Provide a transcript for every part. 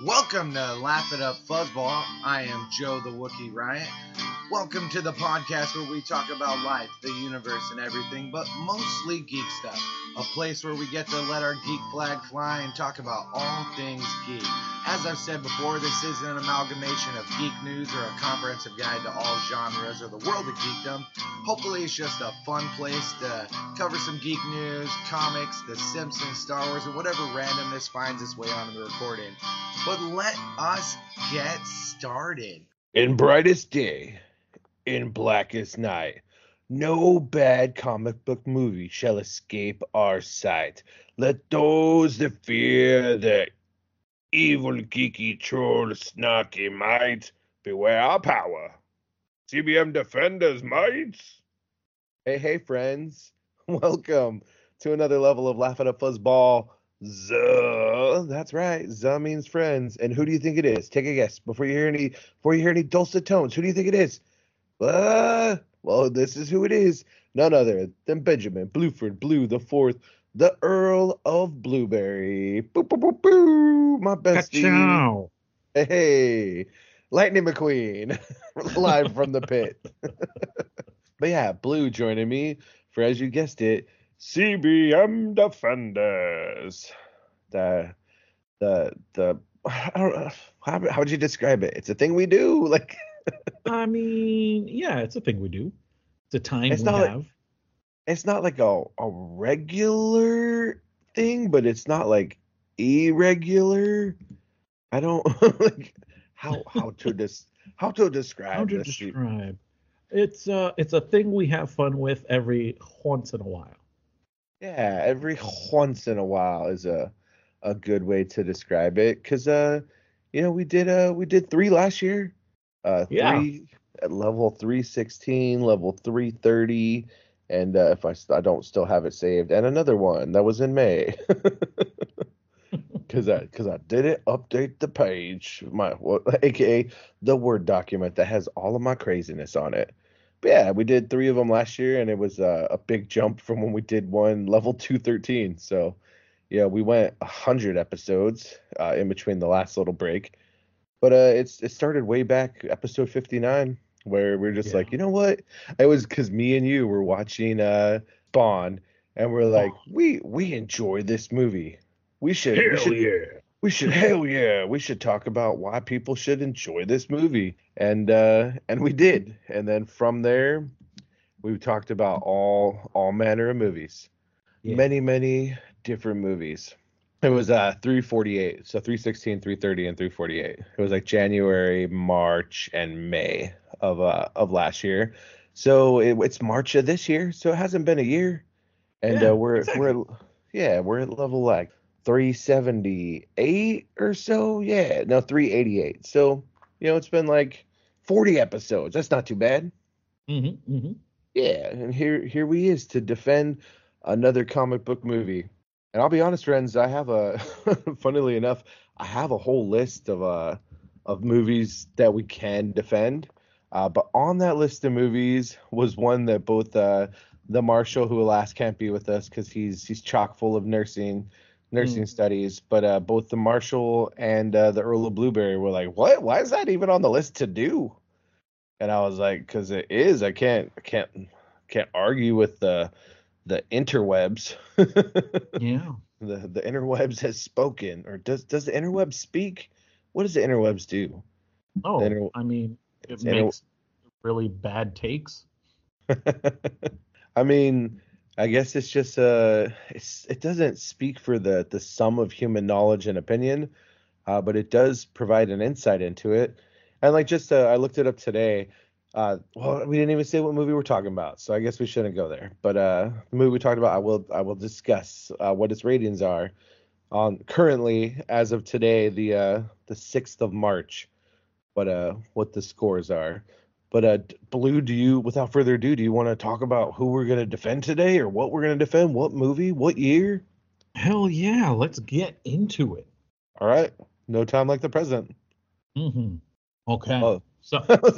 Welcome to Laugh It Up Fuzzball. I am Joe the Wookiee Riot. Welcome to the podcast where we talk about life, the universe, and everything, but mostly geek stuff. A place where we get to let our geek flag fly and talk about all things geek. As I've said before, this isn't an amalgamation of geek news or a comprehensive guide to all genres or the world of geekdom. Hopefully it's just a fun place to cover some geek news, comics, The Simpsons, Star Wars, or whatever randomness finds its way onto the recording. But let us get started. In brightest day, in blackest night, no bad comic book movie shall escape our sight. Let those that fear the evil geeky troll snarky might beware our power. CBM Defenders mites. Hey, friends. Welcome to another level of Laugh It Up Fuzzball. Zuh. That's right. Zuh means friends. And who do you think it is? Take a guess before you hear any dulcet tones. Who do you think it is? Well, this is who it is. None other than Benjamin Bluford Blue the Fourth, the Earl of Blueberry. Boo, boo, boo, boo, my bestie. Ka-chow. Hey, Lightning McQueen, live from the pit. But yeah, Blue joining me for, as you guessed it, CBM Defenders. I don't know, how would you describe it? It's a thing we do, like. I mean, yeah, it's a thing we do. It's a time It's we not have. It's not like a regular thing, but it's not like irregular. I don't like how to describe How to this. describe? It's a thing we have fun with every once in a while. Yeah, every once in a while is a good way to describe it, because we did 3 last year. Yeah. 3 at level 316, level 330, and if I don't still have it saved, and another one that was in May, because I didn't update the page, aka the Word document that has all of my craziness on it. But yeah, we did 3 of them last year, and it was a big jump from when we did one level 213. So yeah, we went 100 episodes in between the last little break. But it started way back, episode 59, where we're just like, you know what? It was because me and you were watching Spawn, and we're like, we enjoy this movie. We should talk about why people should enjoy this movie, and we did. And then from there, we talked about all manner of movies, many different movies. It was 348, so 316, 330, and 348. It was like January, March, and May of last year. So it's March of this year, so it hasn't been a year, and we're at level like 378 or so. Yeah, no, 388. So it's been like 40 episodes. That's not too bad. Mm-hmm, mm-hmm. Yeah, and here we is to defend another comic book movie. And I'll be honest, friends, I have funnily enough, I have a whole list of movies that we can defend. But on that list of movies was one that both the Marshall, who alas can't be with us because he's chock full of nursing studies, but both the Marshall and the Earl of Blueberry were like, what? Why is that even on the list to do? And I was like, because it is. I can't argue with the interwebs. Yeah. The interwebs has spoken. Or does the interwebs speak? What does the interwebs do? Oh, I mean, it makes really bad takes. I mean, I guess it's just it doesn't speak for the sum of human knowledge and opinion, but it does provide an insight into it. And like I looked it up today. Well, we didn't even say what movie we're talking about, so I guess we shouldn't go there. But the movie we talked about, I will discuss what its ratings are on currently as of today, the 6th of March. But what the scores are. But Blue, without further ado, do you want to talk about who we're gonna defend today, or what we're gonna defend? What movie? What year? Hell yeah, let's get into it. All right, no time like the present. Mm-hmm. Okay. Oh. So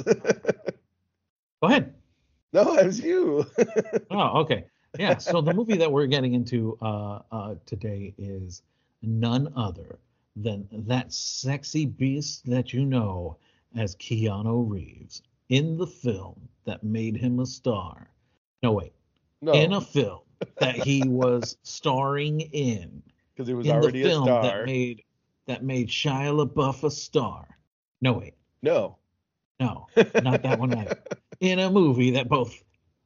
go ahead. No, it was you. Oh, okay. Yeah. So the movie that we're getting into today is none other than that sexy beast that you know as Keanu Reeves in the film that made him a star. No, wait, in No, a film that he was starring because he was in the already a film star. that made Shia LaBeouf a star. No, wait, No. no, not that one either. In a movie that both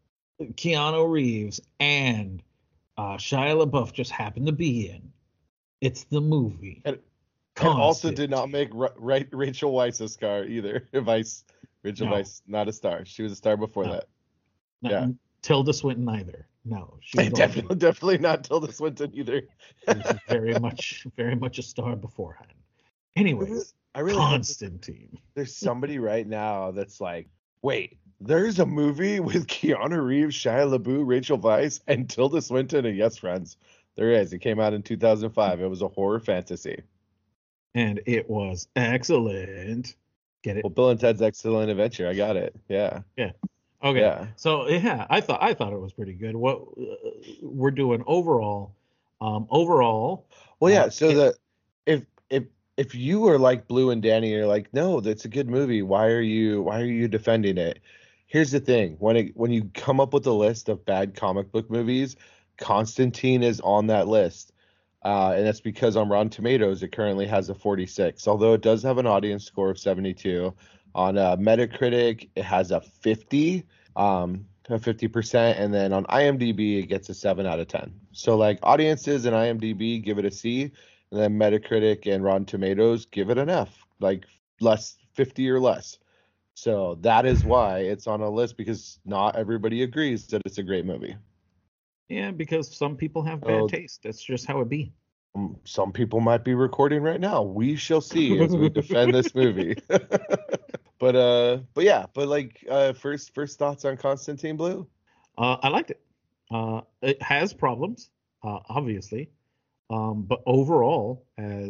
Keanu Reeves and Shia LaBeouf just happened to be in. It's the movie and and also did not Constantine. make Rachel Weisz a star either. Rachel No, Weisz, not a star. She was a star before no, that. not Yeah. Tilda Swinton either. No, she was And already definitely not Tilda Swinton either. she was very much a star beforehand. Anyways, I really hope Constantine. there's somebody right now that's like, wait, there's a movie with Keanu Reeves, Shia LaBeouf, Rachel Weisz, and Tilda Swinton. And yes, friends, there is. It came out in 2005. It was a horror fantasy. And it was excellent. Get Well, it? Bill and Ted's Excellent Adventure. I got it. Yeah. Yeah. Okay. Yeah. So yeah, I thought it was pretty good. What we're doing overall, overall, Well, yeah. So it, if if if you are like Blue and Danny, you're like, no, that's a good movie. Why are you defending it? Here's the thing: when you come up with a list of bad comic book movies, Constantine is on that list, and that's because on Rotten Tomatoes it currently has a 46, although it does have an audience score of 72. On Metacritic, it has a 50. A 50%, and then on IMDb it gets a 7 out of 10. So like audiences and IMDb give it a C, and then Metacritic and Rotten Tomatoes give it an F, like less 50 or less. So that is why it's on a list, because not everybody agrees that it's a great movie. yeah, because some people have bad So taste. That's just how it be. some people might be recording right now. We shall see as we defend this movie. But yeah, but like first thoughts on Constantine Blue? I liked it. It has problems, obviously, but overall,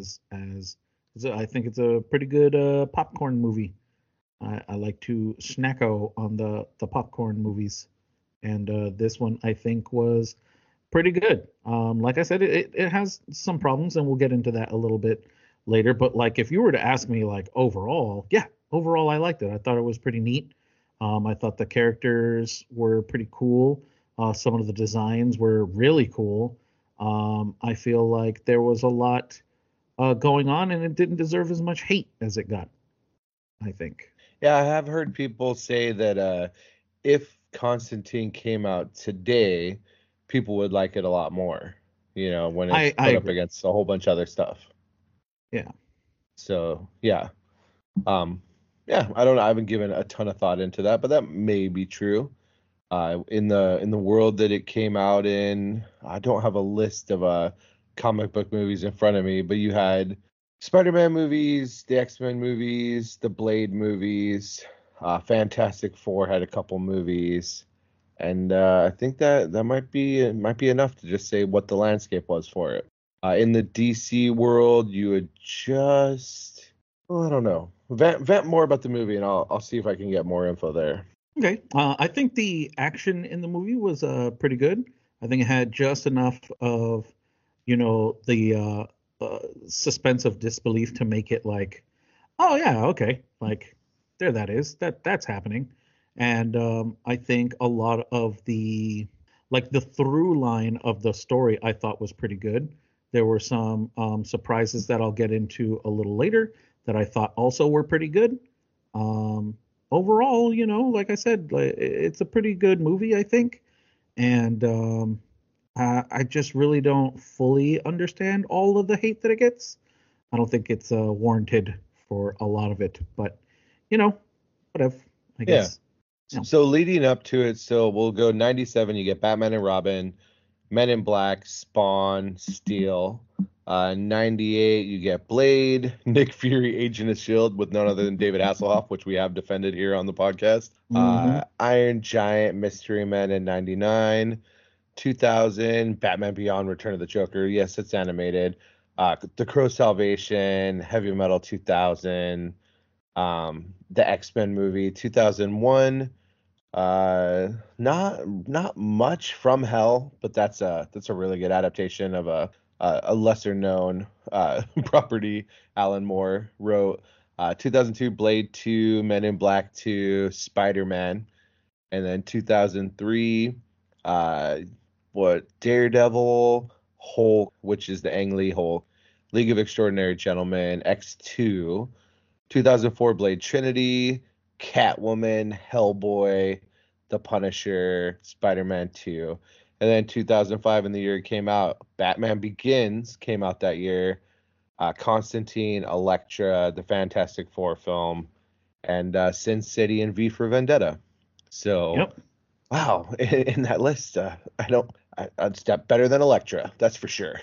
I think it's a pretty good popcorn movie. I like to snacko on the popcorn movies, and this one I think was pretty good. Like I said, it has some problems, and we'll get into that a little bit later. But like, if you were to ask me, like overall, yeah, overall I liked it. I thought it was pretty neat. I thought the characters were pretty cool. Some of the designs were really cool. I feel like there was a lot going on, and it didn't deserve as much hate as it got, I think. Yeah, I have heard people say that if Constantine came out today, people would like it a lot more, when it's I put up agree. against a whole bunch of other stuff. Yeah. So, yeah. Um, yeah, I don't know. I haven't given a ton of thought into that, but that may be true. In the world that it came out in, I don't have a list of comic book movies in front of me, but you had Spider-Man movies, the X-Men movies, the Blade movies, Fantastic Four had a couple movies, and I think that might be enough to just say what the landscape was for it. In the DC world, you would just, well, I don't know, vent more about the movie, and I'll see if I can get more info there. Okay. I think the action in the movie was pretty good. I think it had just enough of, the suspense of disbelief to make it like, oh yeah, okay, like there that is, that's happening. And I think a lot of the through line of the story I thought was pretty good. There were some surprises that I'll get into a little later that I thought also were pretty good. Um, Overall, like I said, like, it's a pretty good movie, I think. And I just really don't fully understand all of the hate that it gets. I don't think it's warranted for a lot of it, but whatever, I Yeah. guess. Yeah. So leading up to it, so we'll go 97, you get Batman and Robin, Men in Black, Spawn, Steel. 98, you get Blade, Nick Fury, Agent of S.H.I.E.L.D. with none other than David Hasselhoff, which we have defended here on the podcast. Hmm. Iron Giant, Mystery Men in 99. 2000, Batman Beyond, Return of the Joker. Yes, it's animated. The Crow Salvation, Heavy Metal 2000. The X-Men movie 2001. Not much From Hell, but that's a really good adaptation of a a lesser known property. Alan Moore wrote 2002 Blade 2, Men in Black 2, Spider-Man, and then 2003 Daredevil, Hulk, which is the Ang Lee Hulk, League of Extraordinary Gentlemen, X2, 2004 Blade Trinity, Catwoman, Hellboy, The Punisher, Spider-Man 2. And then 2005, in the year it came out, Batman Begins came out that year. Constantine, Elektra, the Fantastic Four film, and Sin City and V for Vendetta. So, Yep. wow, in that list, I'd step better than Elektra, that's for sure.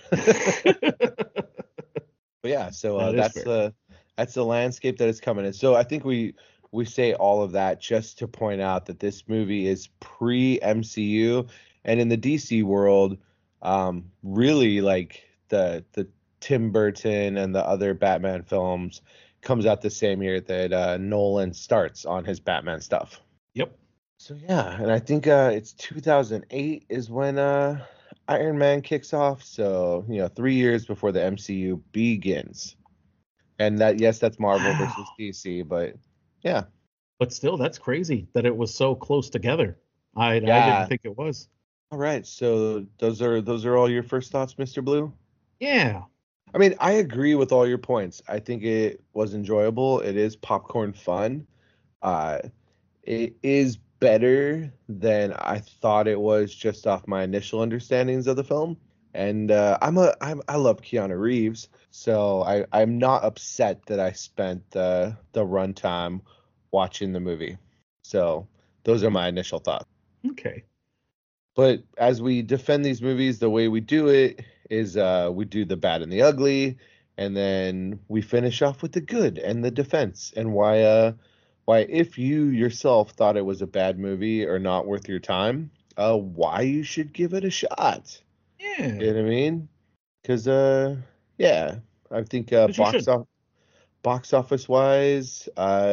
But yeah, so that's the landscape that is coming in. So I think we say all of that just to point out that this movie is pre-MCU, and in the DC world, really like the Tim Burton and the other Batman films comes out the same year that Nolan starts on his Batman stuff. Yep. So yeah, and I think it's 2008 is when Iron Man kicks off. So 3 years before the MCU begins. And that's Marvel versus DC, but yeah. But still, that's crazy that it was so close together. I didn't think it was. All right, so those are all your first thoughts, Mr. Blue? Yeah. I mean, I agree with all your points. I think it was enjoyable. It is popcorn fun. It is better than I thought it was just off my initial understandings of the film. And I love Keanu Reeves, so I'm not upset that I spent the runtime watching the movie. So those are my initial thoughts. Okay. But as we defend these movies, the way we do it is we do the bad and the ugly, and then we finish off with the good and the defense, and why if you yourself thought it was a bad movie or not worth your time, why you should give it a shot. Yeah. You know what I mean? Because yeah, I think box office wise,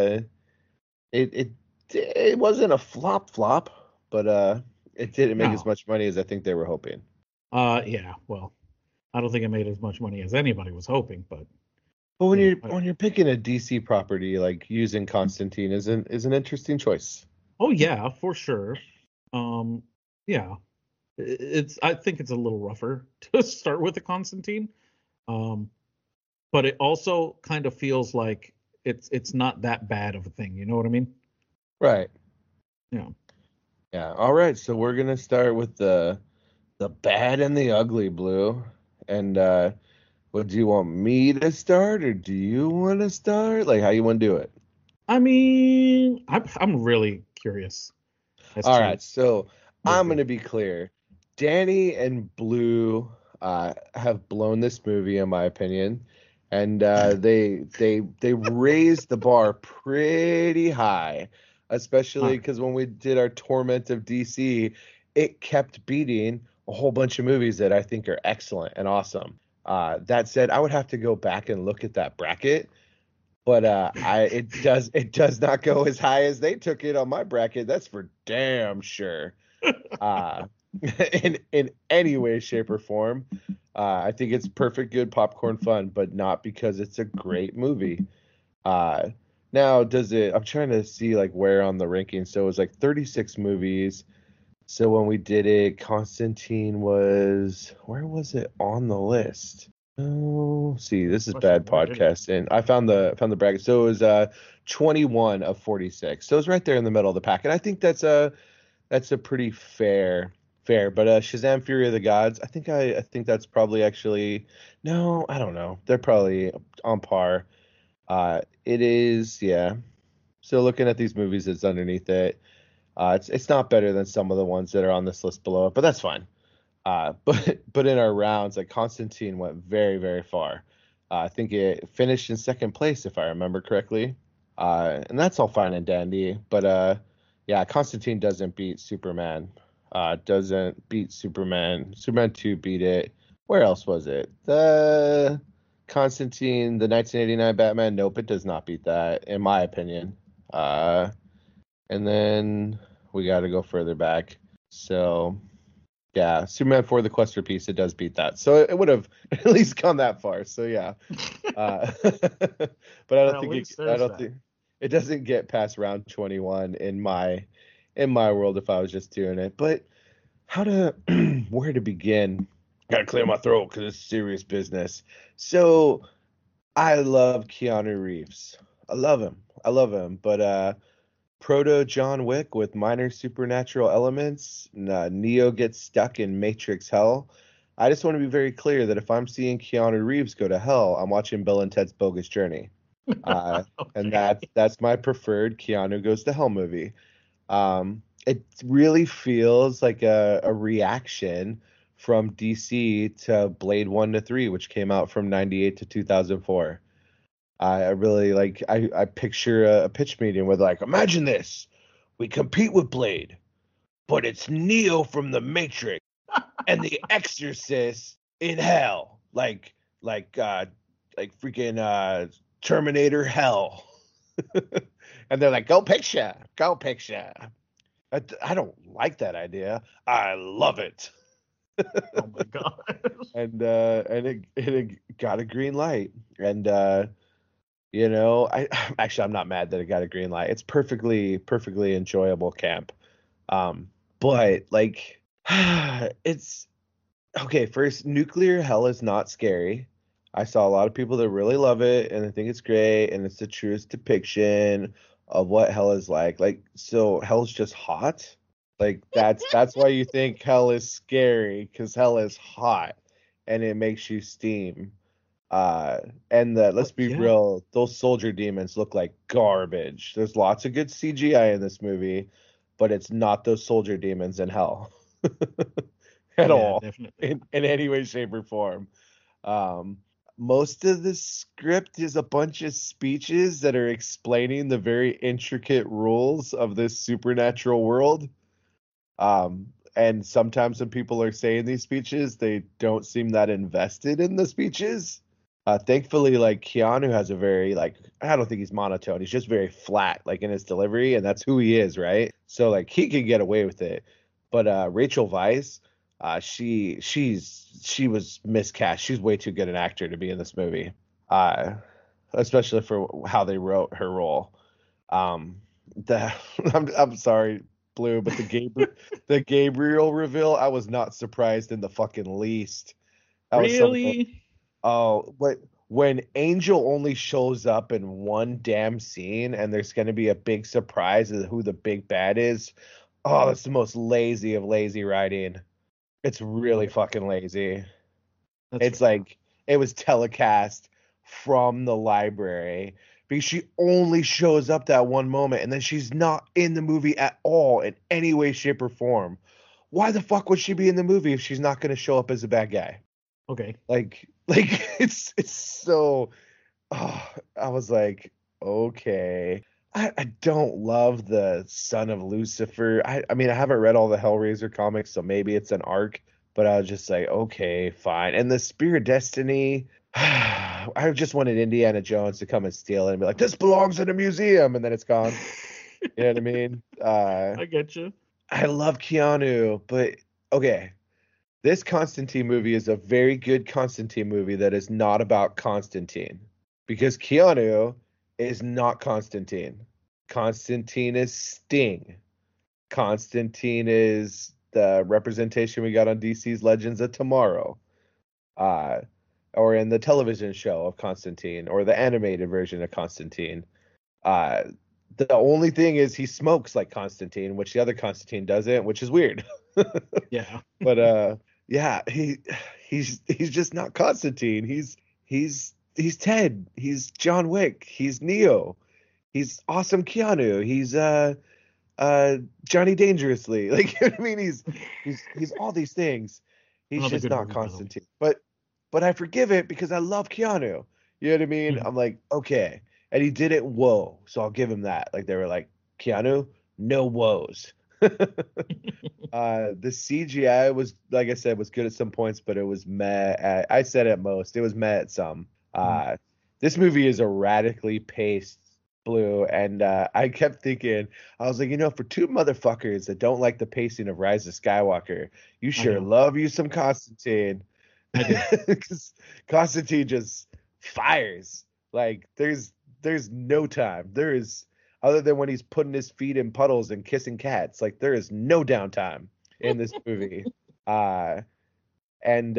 it wasn't a flop, but it didn't make as much money as I think they were hoping. Yeah. Well, I don't think it made as much money as anybody was hoping, but when you're picking a DC property, like using Constantine is an interesting choice. Oh yeah, for sure. Yeah. I think it's a little rougher to start with the Constantine. But it also kind of feels like it's not that bad of a thing, you know what I mean? Right. Yeah. Yeah. All right. So we're gonna start with the bad and the ugly, Blue. And what do you want me to start, or do you want to start? Like, how you want to do it? I mean, I'm really curious. All right. So I'm gonna be clear. Danny and Blue have blown this movie, in my opinion, and they raised the bar pretty high, especially because when we did our Torment of DC, it kept beating a whole bunch of movies that I think are excellent and awesome. That said, I would have to go back and look at that bracket, but it does not go as high as they took it on my bracket. That's for damn sure. In any way, shape, or form. I think it's perfect, good popcorn fun, but not because it's a great movie. Now, does it? I'm trying to see like where on the ranking. So it was like 36 movies. So when we did it, Constantine was, where was it on the list? Oh, see, this is bad podcasting. I found the bracket. So it was 21 of 46. So it's right there in the middle of the pack, and I think that's a pretty fair. But Shazam! Fury of the Gods, I think that's probably actually, no, I don't know. They're probably on par. It is, yeah. So looking at these movies that's underneath it, it's not better than some of the ones that are on this list below it, but that's fine. But in our rounds, like Constantine went very, very far. I think it finished in second place if I remember correctly. And that's all fine and dandy, but yeah, Constantine doesn't beat Superman. Doesn't beat Superman. Superman 2 beat it. Where else was it? The Constantine, the 1989 Batman. Nope, it does not beat that, in my opinion. And then we got to go further back. So Yeah, Superman 4, the Quest for Peace, it does beat that. So it would have at least gone that far. So yeah. But At least I there's don't that. think it doesn't get past round 21 in my world if I was just doing it. But how to where to begin? Gotta clear my throat because it's serious business. So I love Keanu Reeves. I love him. I love him. But proto John Wick with minor supernatural elements. Neo gets stuck in Matrix hell. I just want to be very clear that if I'm seeing Keanu Reeves go to hell, I'm watching Bill and Ted's Bogus Journey. And Okay. that's my preferred Keanu goes to hell movie. It really feels like a reaction from DC to Blade 1 to 3, which came out from 98 to 2004. I really like I picture a pitch meeting with like, imagine this. We compete with Blade, but it's Neo from the Matrix and the Exorcist in hell. Like freaking Terminator hell. And they're like, go picture, go picture. I don't like that idea. I love it. Oh my god. And it got a green light. And I actually I'm not mad that it got a green light. It's perfectly enjoyable camp. But like it's okay, first, nuclear hell is not scary. I saw a lot of people that really love it and I think it's great and it's the truest depiction of what hell is like. Like, so hell's just hot. Like that's why you think hell is scary, because hell is hot and it makes you steam. Uh, and let's be Yeah. real, those soldier demons look like garbage. There's lots of good CGI in this movie, but it's not those soldier demons in hell at Yeah, all definitely. in any way, shape, or form. Um, Most of the script is a bunch of speeches that are explaining the very intricate rules of this supernatural world. And sometimes when people are saying these speeches, they don't seem that invested in the speeches. Thankfully, like Keanu has a very like I don't think he's monotone. He's just very flat, like in his delivery, and that's who he is, right? So like he can get away with it. But Rachel Weisz, she was miscast. She's way too good an actor to be in this movie, uh, especially for how they wrote her role. Um, the I'm sorry, Blue, but the Gabriel reveal, I was not surprised in the fucking least. That was some of the Really? Oh, but when Angel only shows up in one damn scene and there's going to be a big surprise of who the big bad is, oh, that's the most lazy of lazy writing. It's really Okay. fucking lazy. That's It's fair. like it was telecast from the library because she only shows up that one moment and then she's not in the movie at all in any way, shape, or form. Why the fuck would she be in the movie if she's not going to show up as a bad guy? Okay. Like it's so I was like, okay. I don't love the Son of Lucifer. I mean, I haven't read all the Hellraiser comics, so maybe it's an arc, but I was just like, okay, fine. And the Spear of Destiny, I just wanted Indiana Jones to come and steal it and be like, this belongs in a museum, and then it's gone. You know what I mean? I get you. I love Keanu, but okay. This Constantine movie is a very good Constantine movie that is not about Constantine, because Keanu is not Constantine. Constantine is Sting. Constantine is the representation we got on DC's Legends of Tomorrow, uh, or in the television show of Constantine, or the animated version of Constantine. Uh, the only thing is he smokes like Constantine, which the other Constantine doesn't, which is weird. Yeah. But yeah, he's just not Constantine. He's Ted. He's John Wick. He's Neo. He's awesome Keanu. He's Johnny Dangerously. Like you know what I mean, he's all these things. He's Another just good not movie, by the way. Constantine. But I forgive it because I love Keanu. You know what I mean? Mhm. I'm like, okay. And he did it whoa. So I'll give him that. Like they were like, Keanu, no woes. The CGI was, like I said, was good at some points, but it was meh. I said at most, it was meh at some. Mhm. This movie is erratically paced Blue, and I kept thinking, I was like, for two motherfuckers that don't like the pacing of Rise of Skywalker, you I sure know. love you some Constantine. I do. Because Constantine just fires. Like there's no time. There is, other than when he's putting his feet in puddles and kissing cats. Like there is no downtime in this movie. Uh and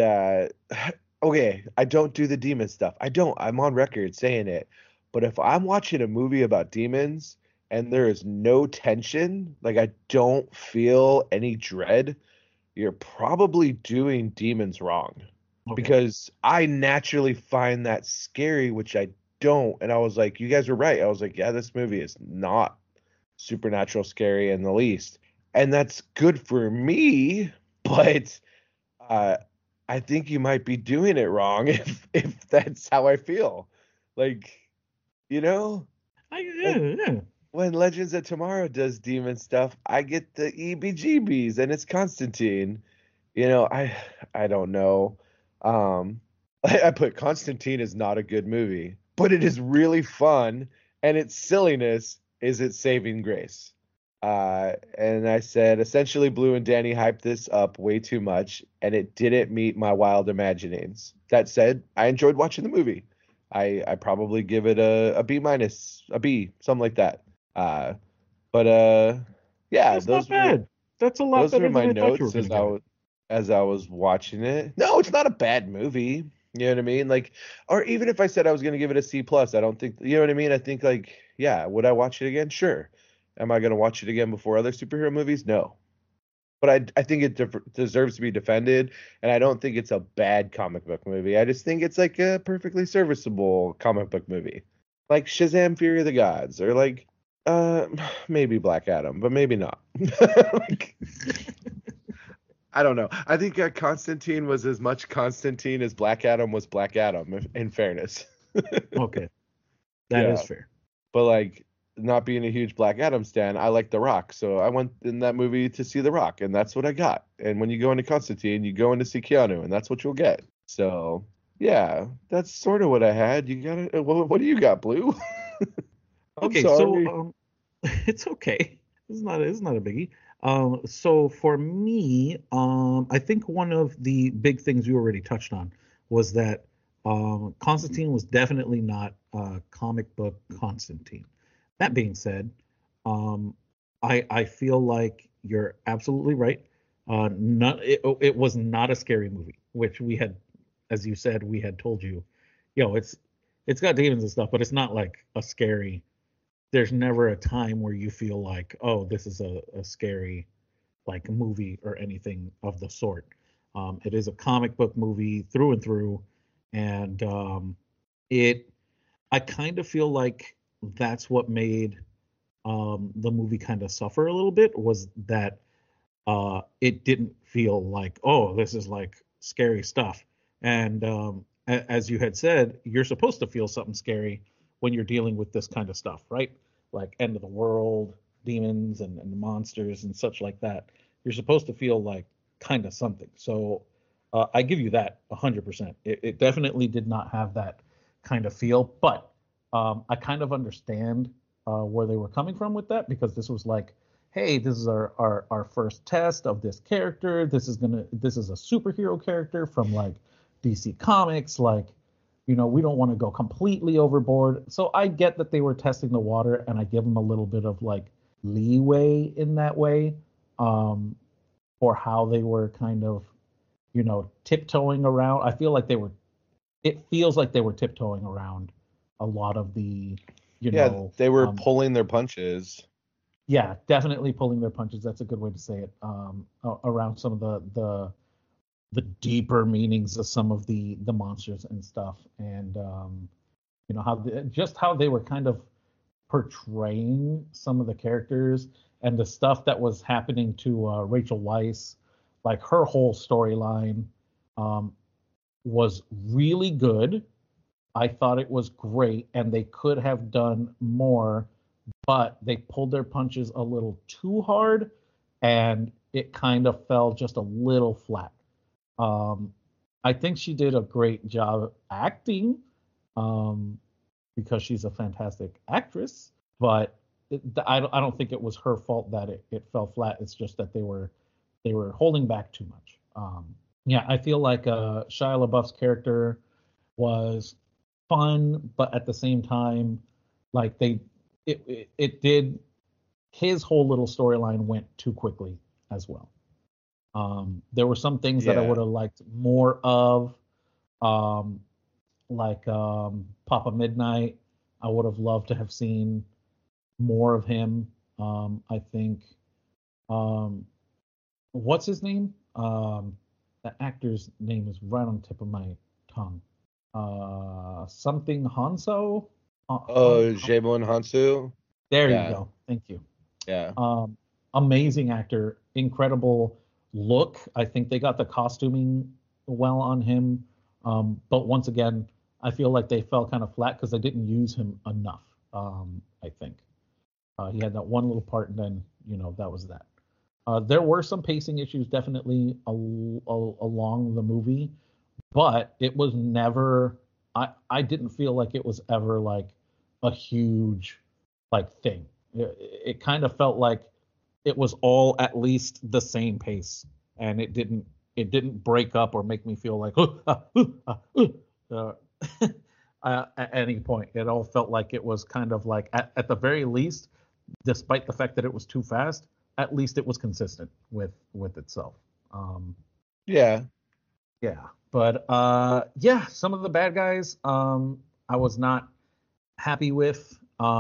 okay, I don't do the demon stuff. I don't. I'm on record saying it. But if I'm watching a movie about demons and there is no tension, like I don't feel any dread, you're probably doing demons wrong. Okay. Because I naturally find that scary, which I don't. And I was like, you guys were right. I was like, yeah, this movie is not supernatural scary in the least. And that's good for me, but uh, I think you might be doing it wrong if that's how I feel. Like, you know, Yeah, like yeah. when Legends of Tomorrow does demon stuff, I get the EBGBs and it's Constantine. I don't know. Um, I put Constantine is not a good movie, but it is really fun, and its silliness is its saving grace. And I said, essentially, Blue and Danny hyped this up way too much, and it didn't meet my wild imaginings. That said, I enjoyed watching the movie. I probably give it a B minus, a B, something like that. Uh, but yeah, That's not bad. That's a lot those were better than my I thought you were notes gonna give it. as I was watching it. No, it's not a bad movie. You know what I mean? Like, or even if I said I was gonna give it a C plus, I don't think, you know what I mean? I think like, yeah, would I watch it again? Sure. Am I gonna watch it again before other superhero movies? No. But I think it deserves to be defended, and I don't think it's a bad comic book movie. I just think it's like a perfectly serviceable comic book movie, like Shazam: Fury of the Gods, or like uh maybe Black Adam, but maybe not. Like, I don't know. I think Constantine was as much Constantine as Black Adam was Black Adam, in fairness. Okay, that is Yeah, fair. but like not being a huge Black Adam stan, I like The Rock, so I went in that movie to see The Rock, and that's what I got. And when you go into Constantine, you go in to see Keanu, and that's what you'll get. So yeah, that's sort of what I had. You got it. What do you got, Blue? I'm Okay, so sorry. it's okay. It's not a biggie. So for me, I think one of the big things you already touched on was that Constantine was definitely not comic book Constantine. That being said, um, I feel like you're absolutely right. Not it was not a scary movie, which we had, as you said, we had told you, it's got demons and stuff, but it's not like a scary. There's never a time where you feel like, oh, this is a scary like movie or anything of the sort. It is a comic book movie through and through, and it. I kind of feel like that's what made the movie kind of suffer a little bit was that it didn't feel like, oh, this is like scary stuff. And as you had said, you're supposed to feel something scary when you're dealing with this kind of stuff, right? Like end of the world, demons and monsters and such like that. You're supposed to feel like kind of something. So I give you that 100%. It definitely did not have that kind of feel, but I kind of understand where they were coming from with that because this was like, hey, this is our first test of this character. This is a superhero character from like DC Comics. Like, we don't want to go completely overboard. So I get that they were testing the water, and I give them a little bit of like leeway in that way, for how they were kind of, tiptoeing around. I feel like it feels like they were tiptoeing around a lot of the, you Yeah, know, they were um, pulling their punches. yeah, definitely pulling their punches. That's a good way to say it. Around some of the deeper meanings of some of the monsters and stuff, and just how they were kind of portraying some of the characters and the stuff that was happening to Rachel Weisz, like her whole storyline, um, was really good. I thought it was great, and they could have done more, but they pulled their punches a little too hard, and it kind of fell just a little flat. Um, I think she did a great job acting, um, because she's a fantastic actress. but I don't think it was her fault that it fell flat. It's just that they were holding back too much. Yeah, I feel like Shia LaBeouf's character was fun, but at the same time, like it did, his whole little storyline went too quickly as well. There were some things that I would Yeah. have liked more of, um, like Papa Midnight. I would have loved to have seen more of him. I think, um, what's his name? The actor's name is right on the tip of my tongue. Something Hanso. Oh, Jamelin Hansu. There you Yeah, go. Thank you. yeah, Um, Amazing actor, incredible look. I think they got the costuming well on him. But once again, I feel like they fell kind of flat because they didn't use him enough. I think he had that one little part, and then that was that. There were some pacing issues definitely along the movie, but it was never. I didn't feel like it was ever like a huge like thing. It kind of felt like it was all at least the same pace, and it didn't break up or make me feel like uh, at any point. It all felt like it was kind of like at the very least, despite the fact that it was too fast, at least it was consistent with itself. Um, yeah, yeah, but yeah, some of the bad guys I was not happy with.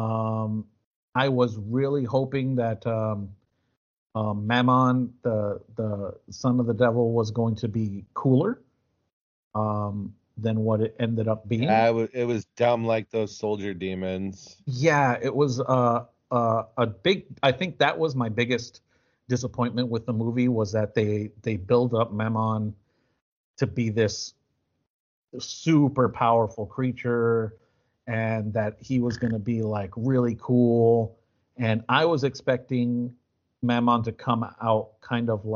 I was really hoping that Mammon, the son of the devil, was going to be cooler than what it ended up being. yeah. It was dumb like those soldier demons. Yeah, it was a big. I think that was my biggest disappointment with the movie was that they build up Mammon to be this super powerful creature and that he was going to be like really cool. And I was expecting Mammon to come out kind of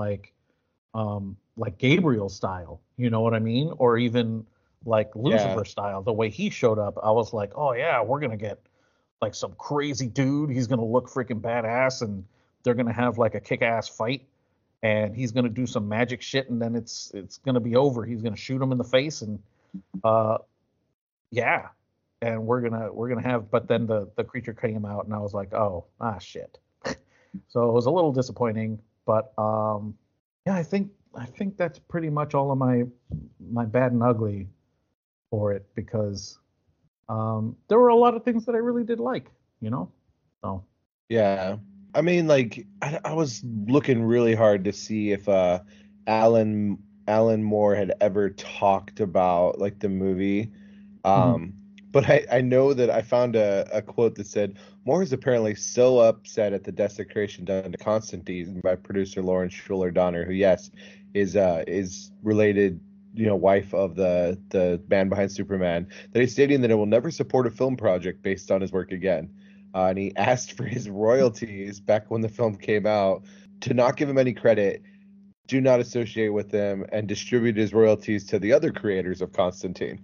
like Gabriel style, you know what I mean? Or even like Yeah, Lucifer style. The way he showed up, I was like, oh yeah, we're gonna get like some crazy dude. He's gonna look freaking badass, and they're gonna have like a kick-ass fight, and he's gonna do some magic shit, and then it's gonna be over. He's gonna shoot him in the face, and uh, yeah, and we're gonna have. But then the creature came out, and I was like, oh shit. So it was a little disappointing, but yeah, I think that's pretty much all of my bad and ugly for it because there were a lot of things that I really did like, you know. So yeah. I mean, like, I was looking really hard to see if Alan Alan Moore had ever talked about like the movie. mhm. Um, but I know that I found a quote that said Moore is apparently so upset at the desecration done to Constantine by producer Lauren Schuler Donner, who yes is related, wife of the man behind Superman, that he's stating that it will never support a film project based on his work again. And he asked for his royalties back when the film came out to not give him any credit, do not associate with them, and distribute his royalties to the other creators of Constantine.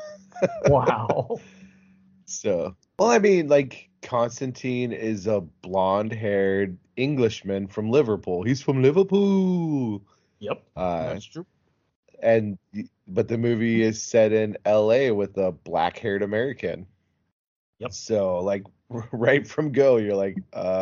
Wow. So, well, I mean, like Constantine is a blonde-haired Englishman from Liverpool. He's from Liverpool. Yep, Uh, that's true. and but the movie is set in LA with a black-haired American. Yep. So, like right from go, you're like,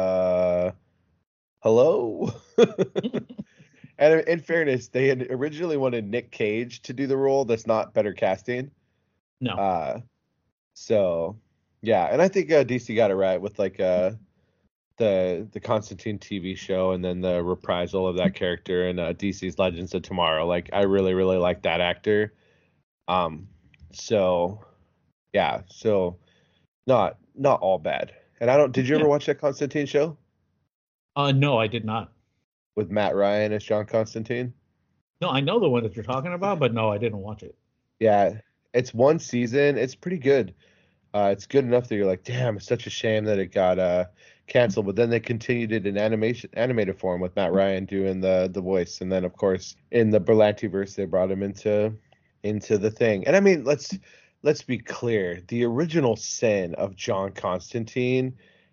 hello? And in fairness, they had originally wanted Nick Cage to do the role. That's not better casting. No. Uh, so yeah, and I think DC got it right with like the Constantine TV show and then the reprisal of that character in DC's Legends of Tomorrow. Like I really really like that actor. Um, so yeah, so not all bad. And I don't. Did you ever Yeah. watch that Constantine show No, I did not. with Matt Ryan as John Constantine? No, I know the one that you're talking about, but no, I didn't watch it. Yeah, it's one season. It's pretty good. It's good enough that you're like, damn, it's such a shame that it got canceled. But then they continued it in animated form with Matt Ryan doing the voice, and then of course in the Berlanti verse they brought him into the thing. And I mean, let's be clear: the original sin of John Constantine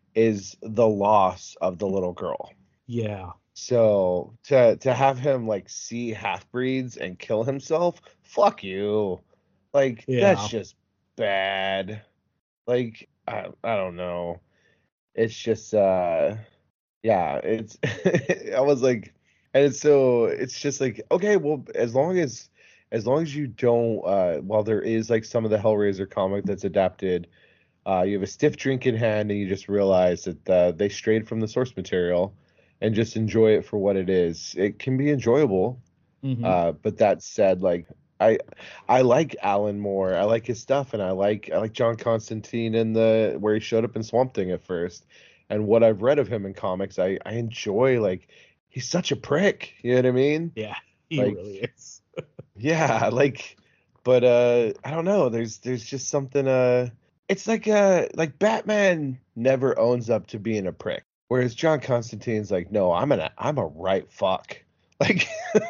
is the loss of the little girl. Yeah. So to have him like see half breeds and kill himself, fuck you. Like that's Yeah. just bad. Like I don't know. It's just yeah, it's I was like, and so it's just like, okay, well, as long as you don't while there is like some of the Hellraiser comic that's adapted, you have a stiff drink in hand and you just realize that they strayed from the source material and just enjoy it for what it is. It can be enjoyable. Hmm. But that said, like I I like Alan Moore. I like his stuff, and I like John Constantine in the where he showed up in Swamp Thing at first. And what I've read of him in comics, I enjoy. Like he's such a prick. You know what I mean? Yeah. He Like really is. yeah, like but I don't know. There's just something it's like Batman never owns up to being a prick. Whereas John Constantine's like, no, I'm a right fuck. Like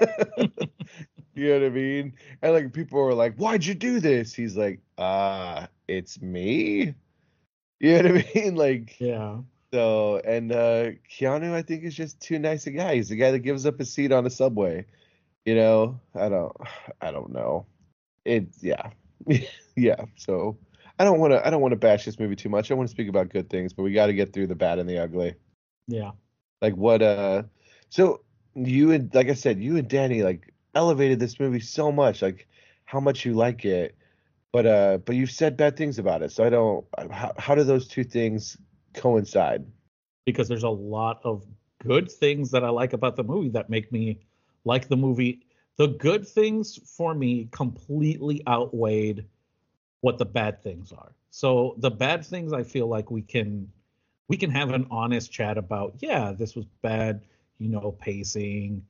you know what I mean? And like people were like, why'd you do this? He's like, it's me. You know what I mean? Like Yeah. so and Keanu I think is just too nice a guy. He's the guy that gives up his seat on a subway. You know? I don't know. It's yeah. Yeah. So I don't wanna bash this movie too much. I want to speak about good things, but we gotta get through the bad and the ugly. Yeah. Like what so you and like I said, you and Danny like elevated this movie so much, like how much you like it, but you've said bad things about it. So I don't how do those two things coincide? Because there's a lot of good things that I like about the movie that make me like the movie. The good things for me completely outweighed what the bad things are. So the bad things I feel like we can have an honest chat about, yeah, this was bad, pacing,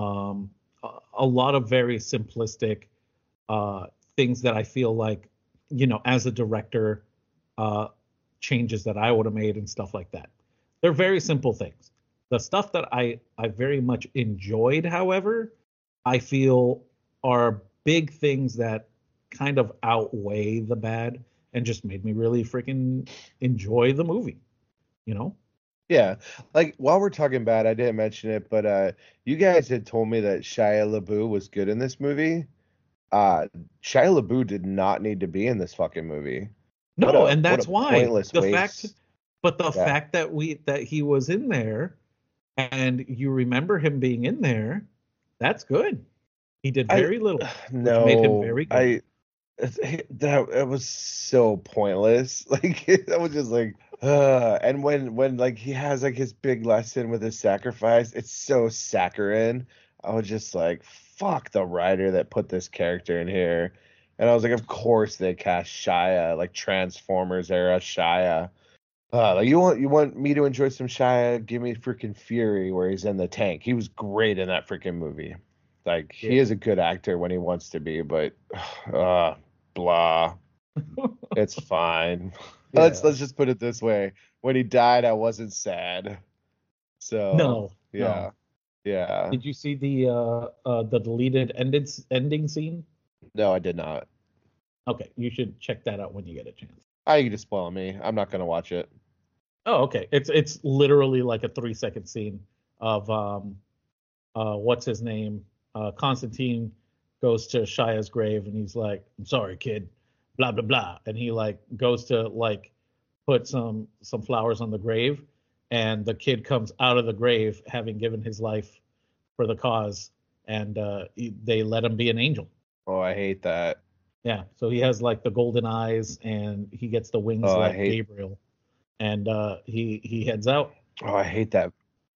a lot of very simplistic uh things that I feel like, as a director, uh changes that I would have made and stuff like that. They're very simple things. The stuff that I very much enjoyed, however, I feel are big things that kind of outweigh the bad and just made me really freaking enjoy the movie, you know? Yeah. Like while we're talking bad, I didn't mention it, but you guys had told me that Shia LaBeouf was good in this movie. Uh Shia LaBeouf did not need to be in this fucking movie. No, and What a that's why pointless the fact, waste. but the Yeah. fact that he was in there and you remember him being in there, that's good. He did I very little, which made him no, very good. that it was so pointless. Like I was just like, and when like he has like his big lesson with his sacrifice, it's so saccharine. I was just like, fuck the writer that put this character in here. And I was like, of course they cast Shia, like Transformers era Shia. Like you want me to enjoy some Shia? Give me freaking Fury where he's in the tank. He was great in that freaking movie. Like he Yeah. is a good actor when he wants to be, but uh blah. It's fine. Let's Yeah. let's just put it this way. When he died, I wasn't sad. So No, yeah. no. Yeah. Did you see the deleted ending scene? No, I did not. Okay, you should check that out when you get a chance. I can just spoil me. I'm not gonna watch it. Oh, okay. It's literally like a 3 second scene of what's his name? Constantine goes to Shia's grave and he's like, "I'm sorry, kid," blah blah blah, and he like goes to like put some flowers on the grave, and the kid comes out of the grave having given his life for the cause, and they let him be an angel. Oh, I hate that. Yeah, so he has like the golden eyes and he gets the wings Oh, I like hate Gabriel, and he heads out. oh, I hate that.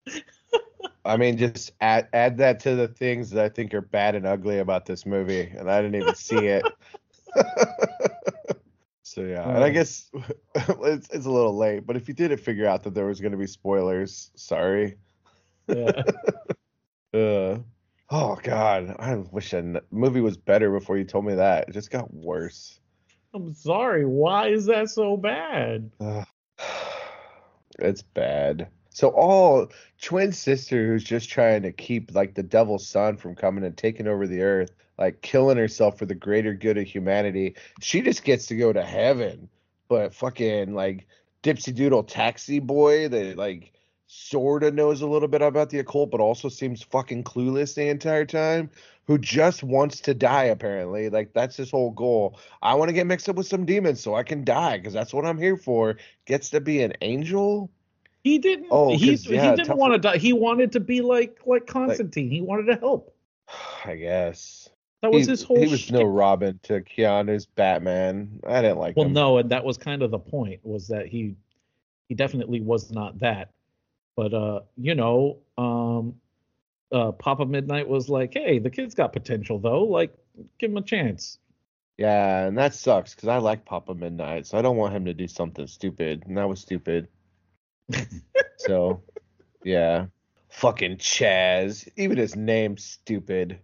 I mean, just add that to the things that I think are bad and ugly about this movie, and I didn't even see it. So yeah, and I Uh, guess it's a little late, but if you didn't figure out that there was going to be spoilers, sorry. yeah. Uh, oh God, I wish the movie was better before you told me that. It just got worse. I'm sorry. Why is that so bad? Ugh. It's bad. So all twin sister who's just trying to keep like the devil's son from coming and taking over the earth, like killing herself for the greater good of humanity. She just gets to go to heaven, but fucking like Dipsy Doodle taxi boy that like sort of knows a little bit about the occult, but also seems fucking clueless the entire time, who just wants to die, apparently. Like, that's his whole goal. I want to get mixed up with some demons so I can die, because that's what I'm here for. Gets to be an angel? He didn't. Oh, He because, yeah, didn't want to die. He wanted to be like Constantine. He wanted to help. I guess. That was his whole. He was no Robin to Keanu's Batman. I didn't like Well, him. no, and that was kind of the point, was that he definitely was not that. But Papa Midnight was like, hey, the kid's got potential though. Like, give him a chance. Yeah, and that sucks because I like Papa Midnight, so I don't want him to do something stupid. And that was stupid. So, yeah. Fucking Chaz. Even his name's stupid.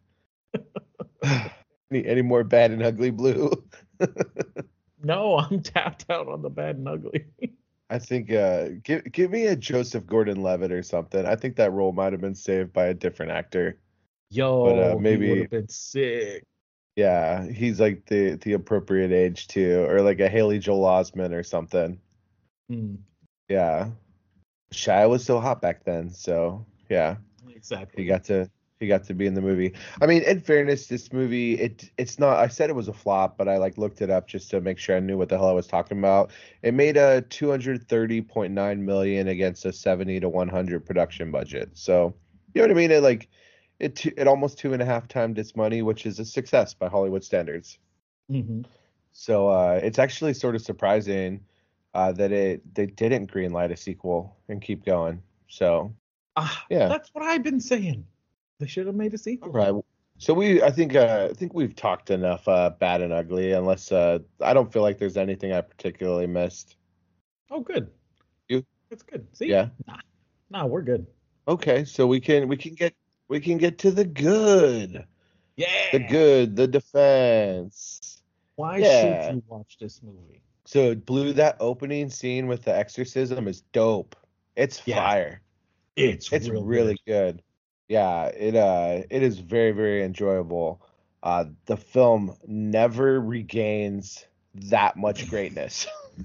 Any more Bad and Ugly Blue? No, I'm tapped out on the Bad and Ugly. I think give me a Joseph Gordon-Levitt or something. I think that role might have been saved by a different actor. Yo, But maybe he would have been sick. yeah, he's like the appropriate age too, or like a Haley Joel Osment or something. Yeah, Shia was so hot back then, so yeah, Exactly. he got to be in the movie. I mean, in fairness, this movie it's not. I said it was a flop, but I like looked it up just to make sure I knew what the hell I was talking about. It made a 230.9 million against a 70 to 100 production budget. So you know what I mean? It almost 2.5 times its money, which is a success by Hollywood standards. Mm-hmm. So it's actually sort of surprising that they didn't greenlight a sequel and keep going. So yeah, That's what I've been saying. They should have made a sequel. all right. So I think we've talked enough Bad and Ugly, unless I don't feel like there's anything I particularly missed. Oh, good. You? That's good. See? Yeah. Nah, we're good. Okay, so we can get to the good. Yeah. The good, the defense. Why Yeah. should you watch this movie? So Blue, that opening scene with the exorcism is dope. It's Yeah. fire. It's really good. Yeah, it is very, very enjoyable. The film never regains that much greatness.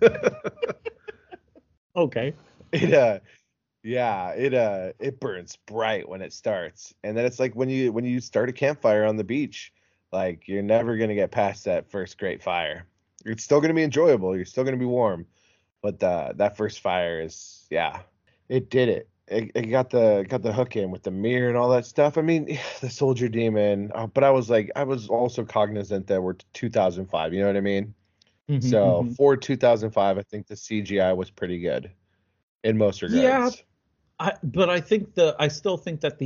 Okay. It burns bright when it starts. And then it's like when you start a campfire on the beach, like you're never gonna get past that first great fire. It's still gonna be enjoyable, you're still gonna be warm. But that first fire is, yeah, it did it. It got the hook in with the mirror and all that stuff. I mean, the soldier demon, but I was also cognizant that we're 2005, you know what I mean? Mm-hmm, So for 2005, I think the CGI was pretty good in most regards. Yeah, but I still think that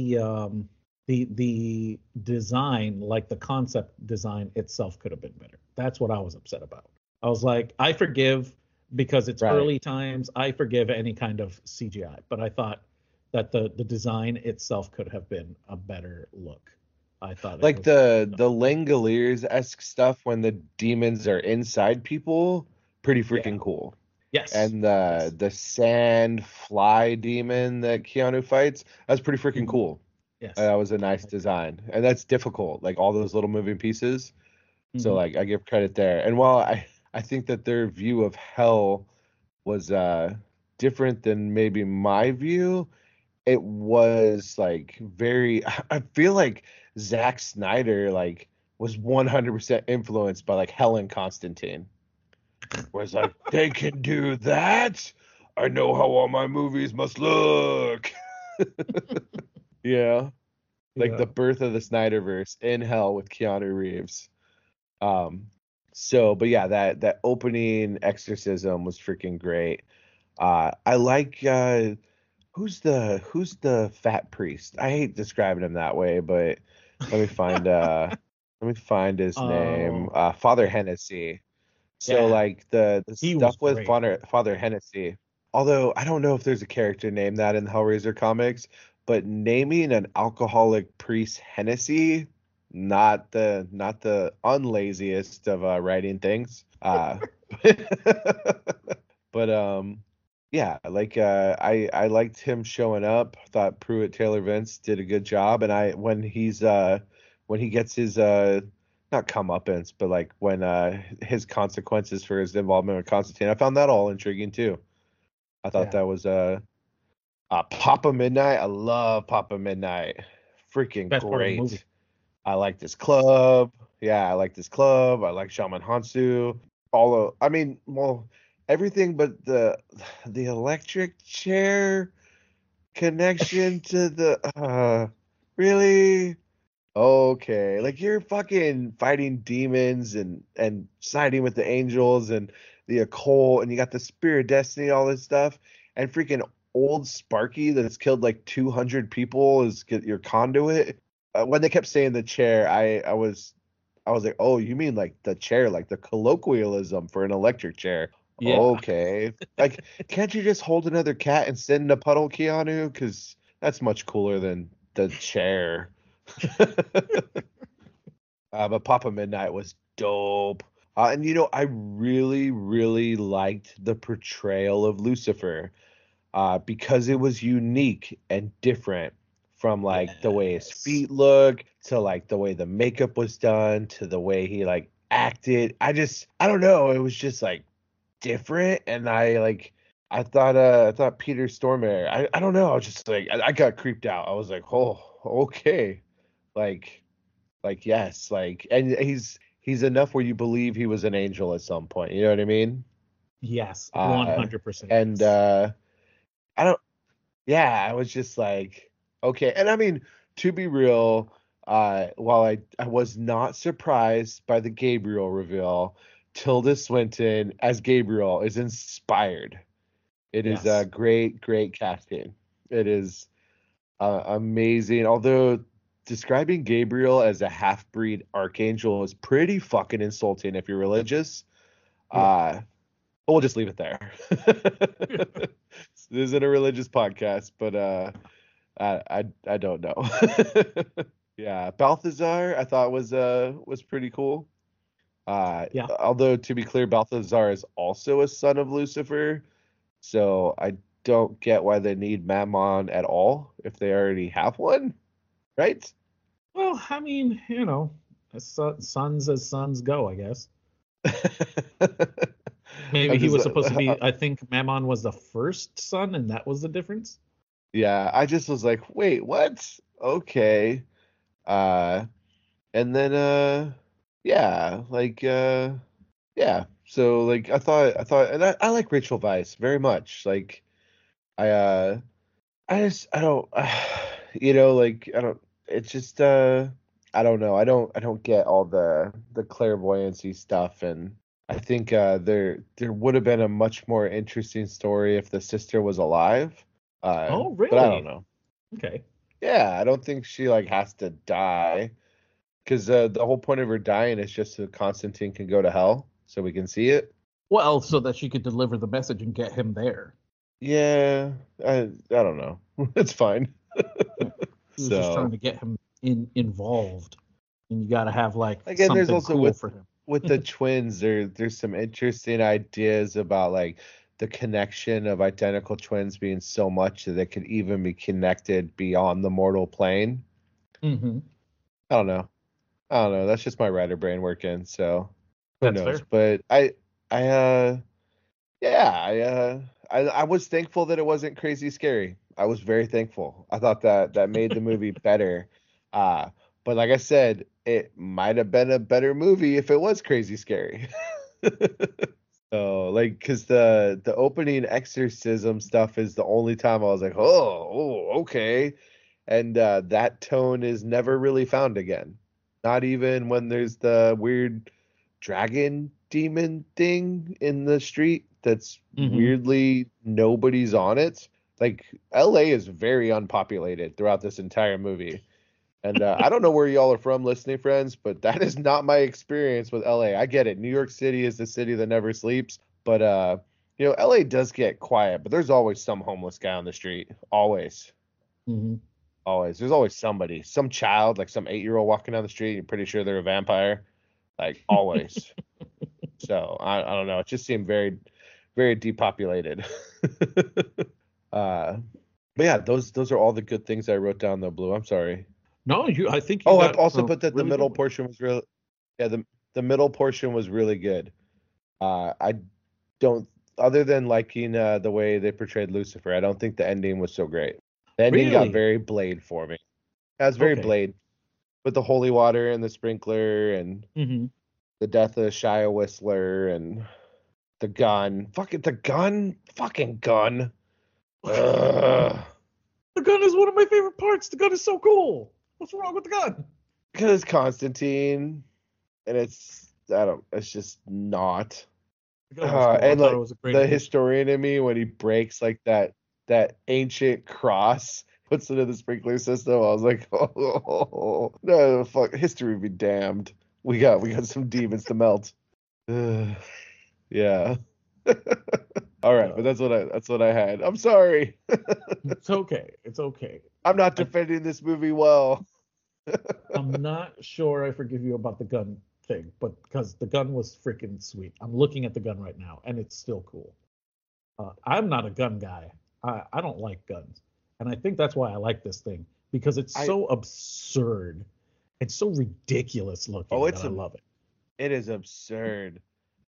the design, like the concept design itself, could have been better. That's what I was upset about. I was like, I forgive, because it's early times, I forgive any kind of CGI, but I thought that the design itself could have been a better look. I thought like the Langoliers-esque stuff when the demons are inside people, pretty freaking cool. Yes. And the sand fly demon that Keanu fights, that's pretty freaking cool. Yes. That was a nice design. And that's difficult, like all those little moving pieces. So like I give credit there. And while I think that their view of hell was different than maybe my view, it was like very, I feel like Zack Snyder like was 100% influenced by like Helen Constantine. Where it's like, they can do that? I know how all my movies must look. Yeah. Like the birth of the Snyderverse in hell with Keanu Reeves. But yeah, that opening exorcism was freaking great. I like who's the fat priest? I hate describing him that way, but let me find his name. Father Hennessy. So like the stuff with Father Hennessy. Although I don't know if there's a character named that in the Hellraiser comics, but naming an alcoholic priest Hennessy, not the unlaziest of writing things. But yeah, like I liked him showing up. Thought Pruitt Taylor Vince did a good job, and when he gets his not comeuppance, but like when his consequences for his involvement with Constantine, I found that all intriguing too. I thought Yeah. that was Papa Midnight. I love Papa Midnight. Freaking Best part of the movie. great. I like this club. Yeah, I like this club. I like Shaman Hansu. I mean, well, everything but the electric chair connection to the really. Okay, like you're fucking fighting demons and siding with the angels and the occult, and you got the spirit of destiny, all this stuff, and freaking old Sparky that's killed like 200 people is your conduit. When they kept saying the chair, I was like, oh, you mean like the chair, like the colloquialism for an electric chair? Yeah. Okay, like can't you just hold another cat and sit in a puddle, Keanu? Because that's much cooler than the chair. But Papa Midnight was dope. And I really, really liked the portrayal of Lucifer because it was unique and different from like the way his Yes. feet look to like the way the makeup was done to the way he like acted. I don't know. It was just like different, and I thought Peter Stormare. I don't know. I was just like I got creeped out. I was like, oh, okay, like yes, like, and he's enough where you believe he was an angel at some point. You know what I mean? Yes. Uh, 100% and yes. I don't. Yeah, I was just like, okay. And I mean, to be real, while I was not surprised by the Gabriel reveal, Tilda Swinton as Gabriel is inspired. It is a Yes. great, great casting. It is amazing. Although describing Gabriel as a half-breed archangel is pretty fucking insulting if you're religious. Yeah. But we'll just leave it there. This isn't a religious podcast, but I don't know. Yeah, Balthazar I thought was pretty cool. Yeah. Although to be clear, Balthazar is also a son of Lucifer, so I don't get why they need Mammon at all if they already have one, right? Well, I mean, sons as sons go, I guess. Maybe I'm he just was supposed to be, I think Mammon was the first son, and that was the difference. yeah, I just was like, wait, what? Okay. Uh and then yeah, like yeah. So like I thought and I like Rachel Weisz very much. Like I I don't like I don't it's just I don't know. I don't get all the clairvoyancy stuff, and I think there would have been a much more interesting story if the sister was alive. Oh, But I don't really? know. Okay. Yeah, I don't think she like has to die because the whole point of her dying is just so Constantine can go to hell so we can see it. Well, so that she could deliver the message and get him there. Yeah, I don't know. It's fine. Yeah. She was just trying So to get him involved, and you got to have like again, there's something also cool for him. with the twins, there's some interesting ideas about like the connection of identical twins being so much that they could even be connected beyond the mortal plane. Hmm. I don't know. I don't know. That's just my writer brain working, so who That's knows? fair. But I yeah, I was thankful that it wasn't crazy scary. I was very thankful. I thought that made the movie better. Uh, but like I said, it might have been a better movie if it was crazy scary. So like, cause the opening exorcism stuff is the only time I was like, okay, and that tone is never really found again. Not even when there's the weird dragon demon thing in the street that's Hmm. weirdly nobody's on it. Like LA is very unpopulated throughout this entire movie. And I don't know where y'all are from, listening friends, but that is not my experience with LA. I get it. New York City is the city that never sleeps, but LA does get quiet, but there's always some homeless guy on the street. Always. Hmm. Always. There's always somebody, some child, like some 8-year-old walking down the street. You're pretty sure they're a vampire. Like always. So I don't know. It just seemed very, very depopulated. uh, but yeah, those are all the good things I wrote down though, Blue. I'm sorry. No, I think you Oh, I got also a put that the really good middle one. portion was yeah, the middle portion was really good. I don't other than liking the way they portrayed Lucifer, I don't think the ending was so great. The ending got Really? very Blade for me. That was very Okay. Blade with the holy water and the sprinkler and Mm-hmm. the death of Shia Whistler and the gun. Fucking the gun. Fucking gun. Ugh. The gun is one of my favorite parts. The gun is so cool. What's wrong with the gun? Because Constantine, and it's just not. The gun was cool. I And thought like it was a great the addition. historian in me when he breaks like that ancient cross, puts it in the sprinkler system. I was like, oh no, fuck, history be damned. We got some demons to melt. Yeah. All right, but that's what I had. I'm sorry. It's okay. It's okay. I'm not defending this movie well. I'm not sure I forgive you about the gun thing, but because the gun was freaking sweet. I'm looking at the gun right now, and it's still cool. I'm not a gun guy. I don't like guns, and I think that's why I like this thing because it's so absurd. It's so ridiculous looking. Oh, I love it. It is absurd.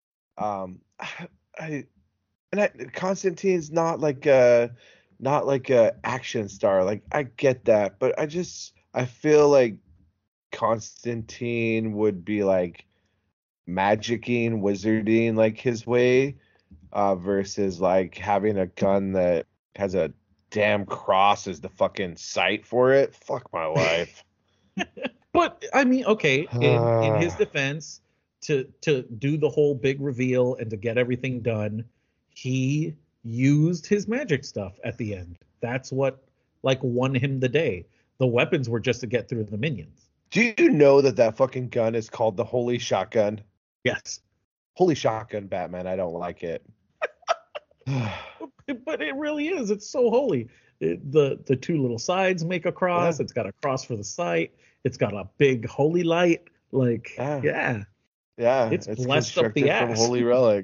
Constantine's not like a action star. Like I get that, but I feel like Constantine would be like magicking, wizarding like his way, versus like having a gun that has a damn cross as the fucking sight for it. Fuck my life. But I mean, okay, in his defense, to do the whole big reveal and to get everything done, he used his magic stuff at the end. That's what like won him the day. The weapons were just to get through the minions. Do you know that fucking gun is called the Holy Shotgun? Yes. Holy Shotgun, Batman. I don't like it. But it really is. It's so holy. The two little sides make a cross. Yeah. It's got a cross for the sight. It's got a big holy light. Like, yeah. It's blessed up the ass. From holy relic.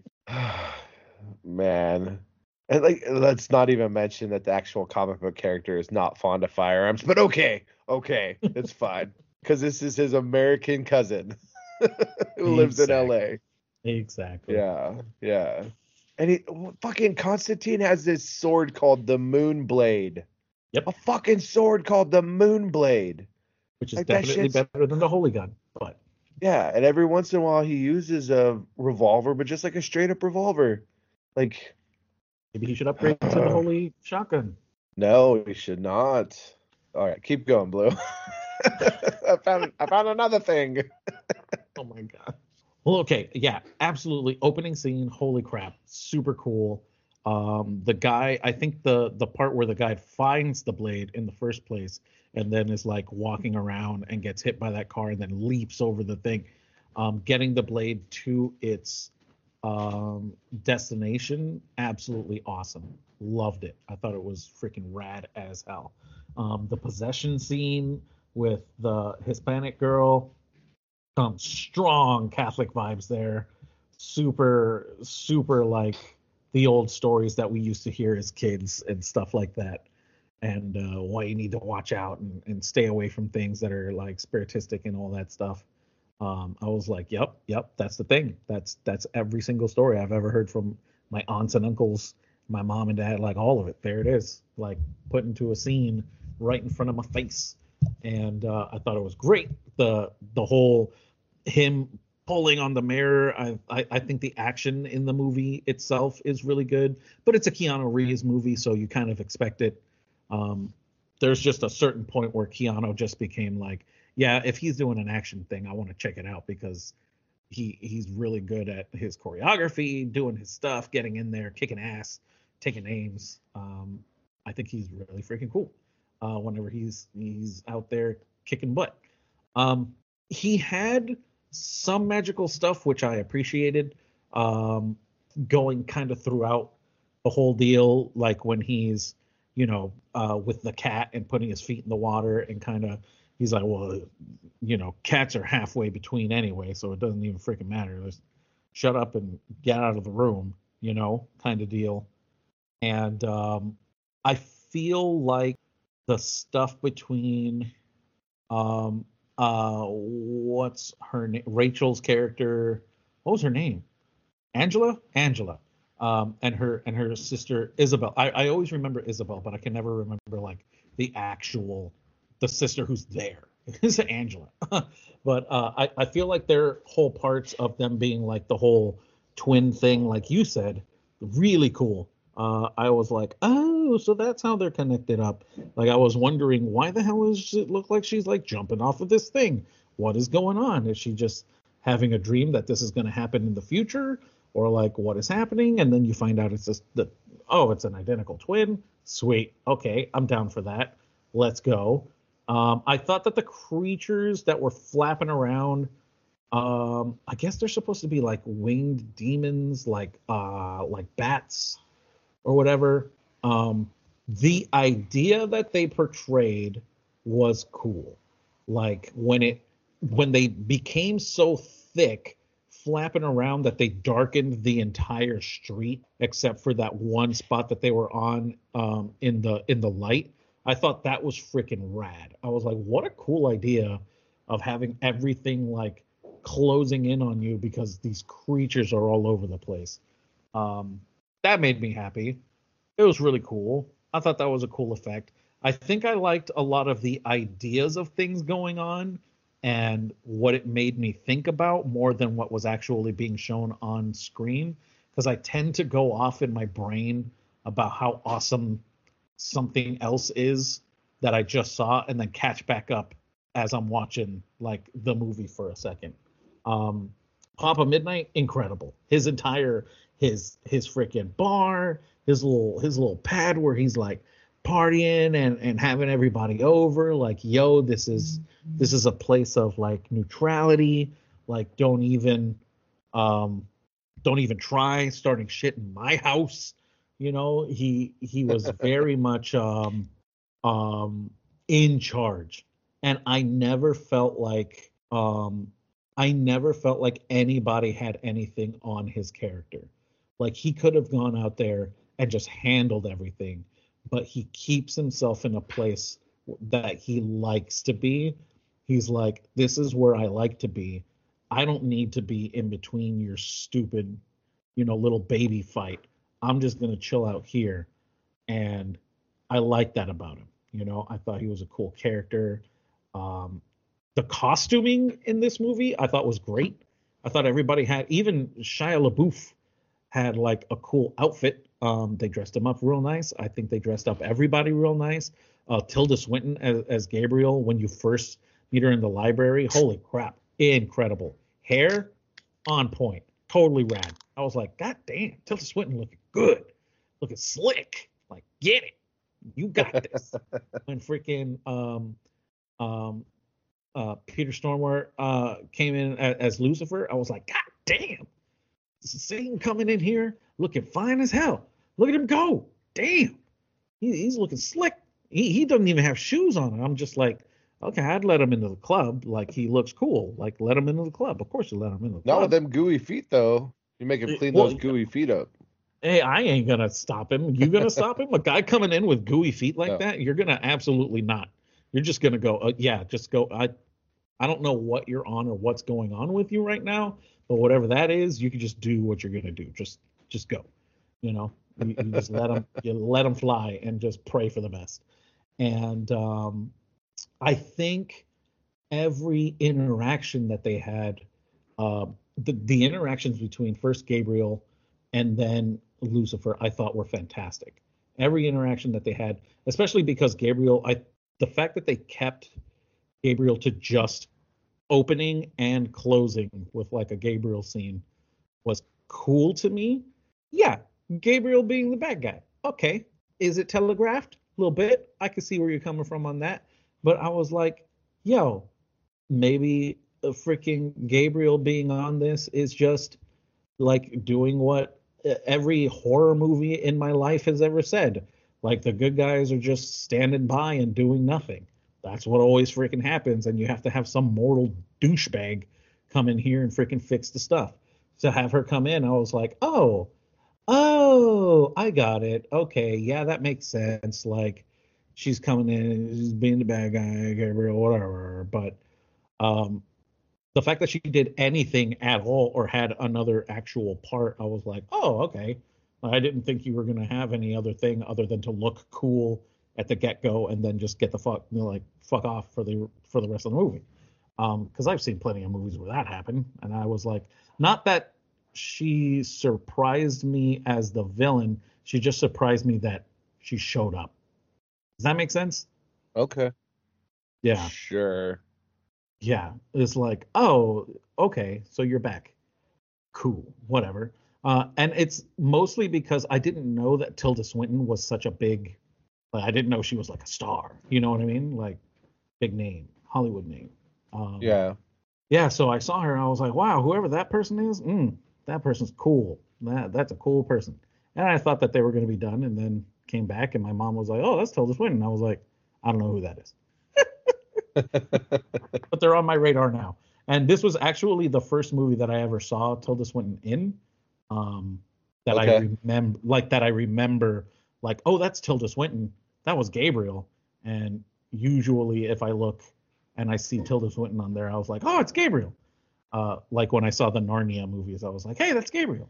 Man. And like, let's not even mention that the actual comic book character is not fond of firearms. But okay, it's fine because this is his American cousin who lives in LA. Exactly. Yeah. And fucking Constantine has this sword called the Moonblade. Yep. A fucking sword called the Moonblade. Which is like definitely better than the holy gun, but yeah, and every once in a while he uses a revolver, but just like a straight up revolver. Like maybe he should upgrade to the holy shotgun. No, he should not. All right, keep going, Blue. I found another thing. Oh my god. Well, okay, yeah, absolutely. Opening scene, holy crap, super cool. The guy, I think the part where the guy finds the blade in the first place and then is like walking around and gets hit by that car and then leaps over the thing, getting the blade to its destination, absolutely awesome. Loved it. I thought it was freaking rad as hell. The possession scene with the Hispanic girl, strong Catholic vibes there. Super like the old stories that we used to hear as kids and stuff like that. And why you need to watch out and stay away from things that are like spiritistic and all that stuff. I was like, yep, that's the thing. That's every single story I've ever heard from my aunts and uncles, my mom and dad, like all of it. There it is, like put into a scene right in front of my face. And I thought it was great. The whole him pulling on the mirror. I think the action in the movie itself is really good, but it's a Keanu Reeves movie, so you kind of expect it. There's just a certain point where Keanu just became like, yeah, if he's doing an action thing, I want to check it out because he's really good at his choreography, doing his stuff, getting in there, kicking ass, taking names. I think he's really freaking cool whenever he's out there kicking butt. He had some magical stuff, which I appreciated, going kind of throughout the whole deal, like when he's, with the cat and putting his feet in the water and kind of, he's like, well, cats are halfway between anyway, so it doesn't even freaking matter. Just shut up and get out of the room, kind of deal. And I feel like the stuff between what's her name? Rachel's character. What was her name? Angela. and her sister Isabel. I always remember Isabel, but I can never remember like the sister who's there. Is Angela. But I feel like their whole parts of them being like the whole twin thing, like you said, really cool. I was like, oh, so that's how they're connected up. Like I was wondering why the hell does it look like she's like jumping off of this thing? What is going on? Is she just having a dream that this is going to happen in the future, or like what is happening? And then you find out it's just it's an identical twin. Sweet. Okay, I'm down for that. Let's go. I thought that the creatures that were flapping around, I guess they're supposed to be like winged demons, like bats or whatever. The idea that they portrayed was cool. Like when they became so thick, flapping around that they darkened the entire street except for that one spot that they were on in the light. I thought that was freaking rad. I was like, what a cool idea of having everything like closing in on you because these creatures are all over the place. That made me happy. It was really cool. I thought that was a cool effect. I think I liked a lot of the ideas of things going on and what it made me think about more than what was actually being shown on screen. Because I tend to go off in my brain about how awesome something else is that I just saw and then catch back up as I'm watching like the movie for a second. Papa Midnight, incredible. His freaking bar, his little pad where he's like partying and having everybody over, like, yo, this is a place of like neutrality, like don't even try starting shit in my house. You know, he was very much in charge, and I never felt like anybody had anything on his character. Like he could have gone out there and just handled everything, but he keeps himself in a place that he likes to be. He's like, this is where I like to be. I don't need to be in between your stupid, little baby fight. I'm just going to chill out here. And I like that about him. I thought he was a cool character. The costuming in this movie I thought was great. I thought everybody had, even Shia LaBeouf had like a cool outfit. They dressed him up real nice. I think they dressed up everybody real nice. Tilda Swinton as Gabriel, when you first meet her in the library, holy crap, incredible. Hair on point, totally rad. I was like, God damn, Tilda Swinton looking good, looking slick. Like, get it, you got this. When freaking Peter Stormare came in as Lucifer, I was like, God damn, Satan coming in here looking fine as hell. Look at him go. Damn. He's looking slick. He doesn't even have shoes on. I'm just like, okay, I'd let him into the club. Like, he looks cool. Like, let him into the club. Of course you let him into the club. Not with them gooey feet, though. You make him clean those gooey feet up. Hey, I ain't going to stop him. You going to stop him? A guy coming in with gooey feet like that? You're going to absolutely not. You're just going to go, just go. I don't know what you're on or what's going on with you right now, but whatever that is, you can just do what you're going to do. Just go. You just let them fly and just pray for the best. And I think every interaction that they had, the interactions between first Gabriel and then Lucifer, I thought were fantastic. Every interaction that they had, especially because Gabriel, the fact that they kept Gabriel to just opening and closing with like a Gabriel scene was cool to me. Yeah, Gabriel being the bad guy. Okay. Is it telegraphed? A little bit. I can see where you're coming from on that. But I was like, yo, maybe a freaking Gabriel being on this is just like doing what every horror movie in my life has ever said. Like, the good guys are just standing by and doing nothing. That's what always freaking happens. And you have to have some mortal douchebag come in here and freaking fix the stuff. To have her come in, I was like, oh, I got it. Okay, yeah, that makes sense. Like, she's coming in, she's being the bad guy, Gabriel, whatever. But the fact that she did anything at all or had another actual part, I was like, oh, okay, I didn't think you were gonna have any other thing other than to look cool at the get go and then just get the fuck off for the rest of the movie. Because I've seen plenty of movies where that happened, and I was like, not that she surprised me as the villain, she just surprised me that she showed up. Does that make sense? Okay. Yeah. Sure. Yeah. It's like, oh, okay, so you're back. Cool, whatever. And it's mostly because I didn't know that Tilda Swinton was such a big, like, I didn't know she was like a star. You know what I mean? Like, big name, Hollywood name. Yeah. Yeah, so I saw her and I was like, wow, whoever that person is, that person's cool. That's a cool person. And I thought that they were going to be done, and then came back and my mom was like, oh, that's Tilda Swinton. And I was like, I don't know who that is. But they're on my radar now. And this was actually the first movie that I ever saw Tilda Swinton in. That I remember, like, oh, that's Tilda Swinton. That was Gabriel. And usually if I look and I see Tilda Swinton on there, I was like, oh, it's Gabriel. Like when I saw the Narnia movies, I was like, hey, that's Gabriel.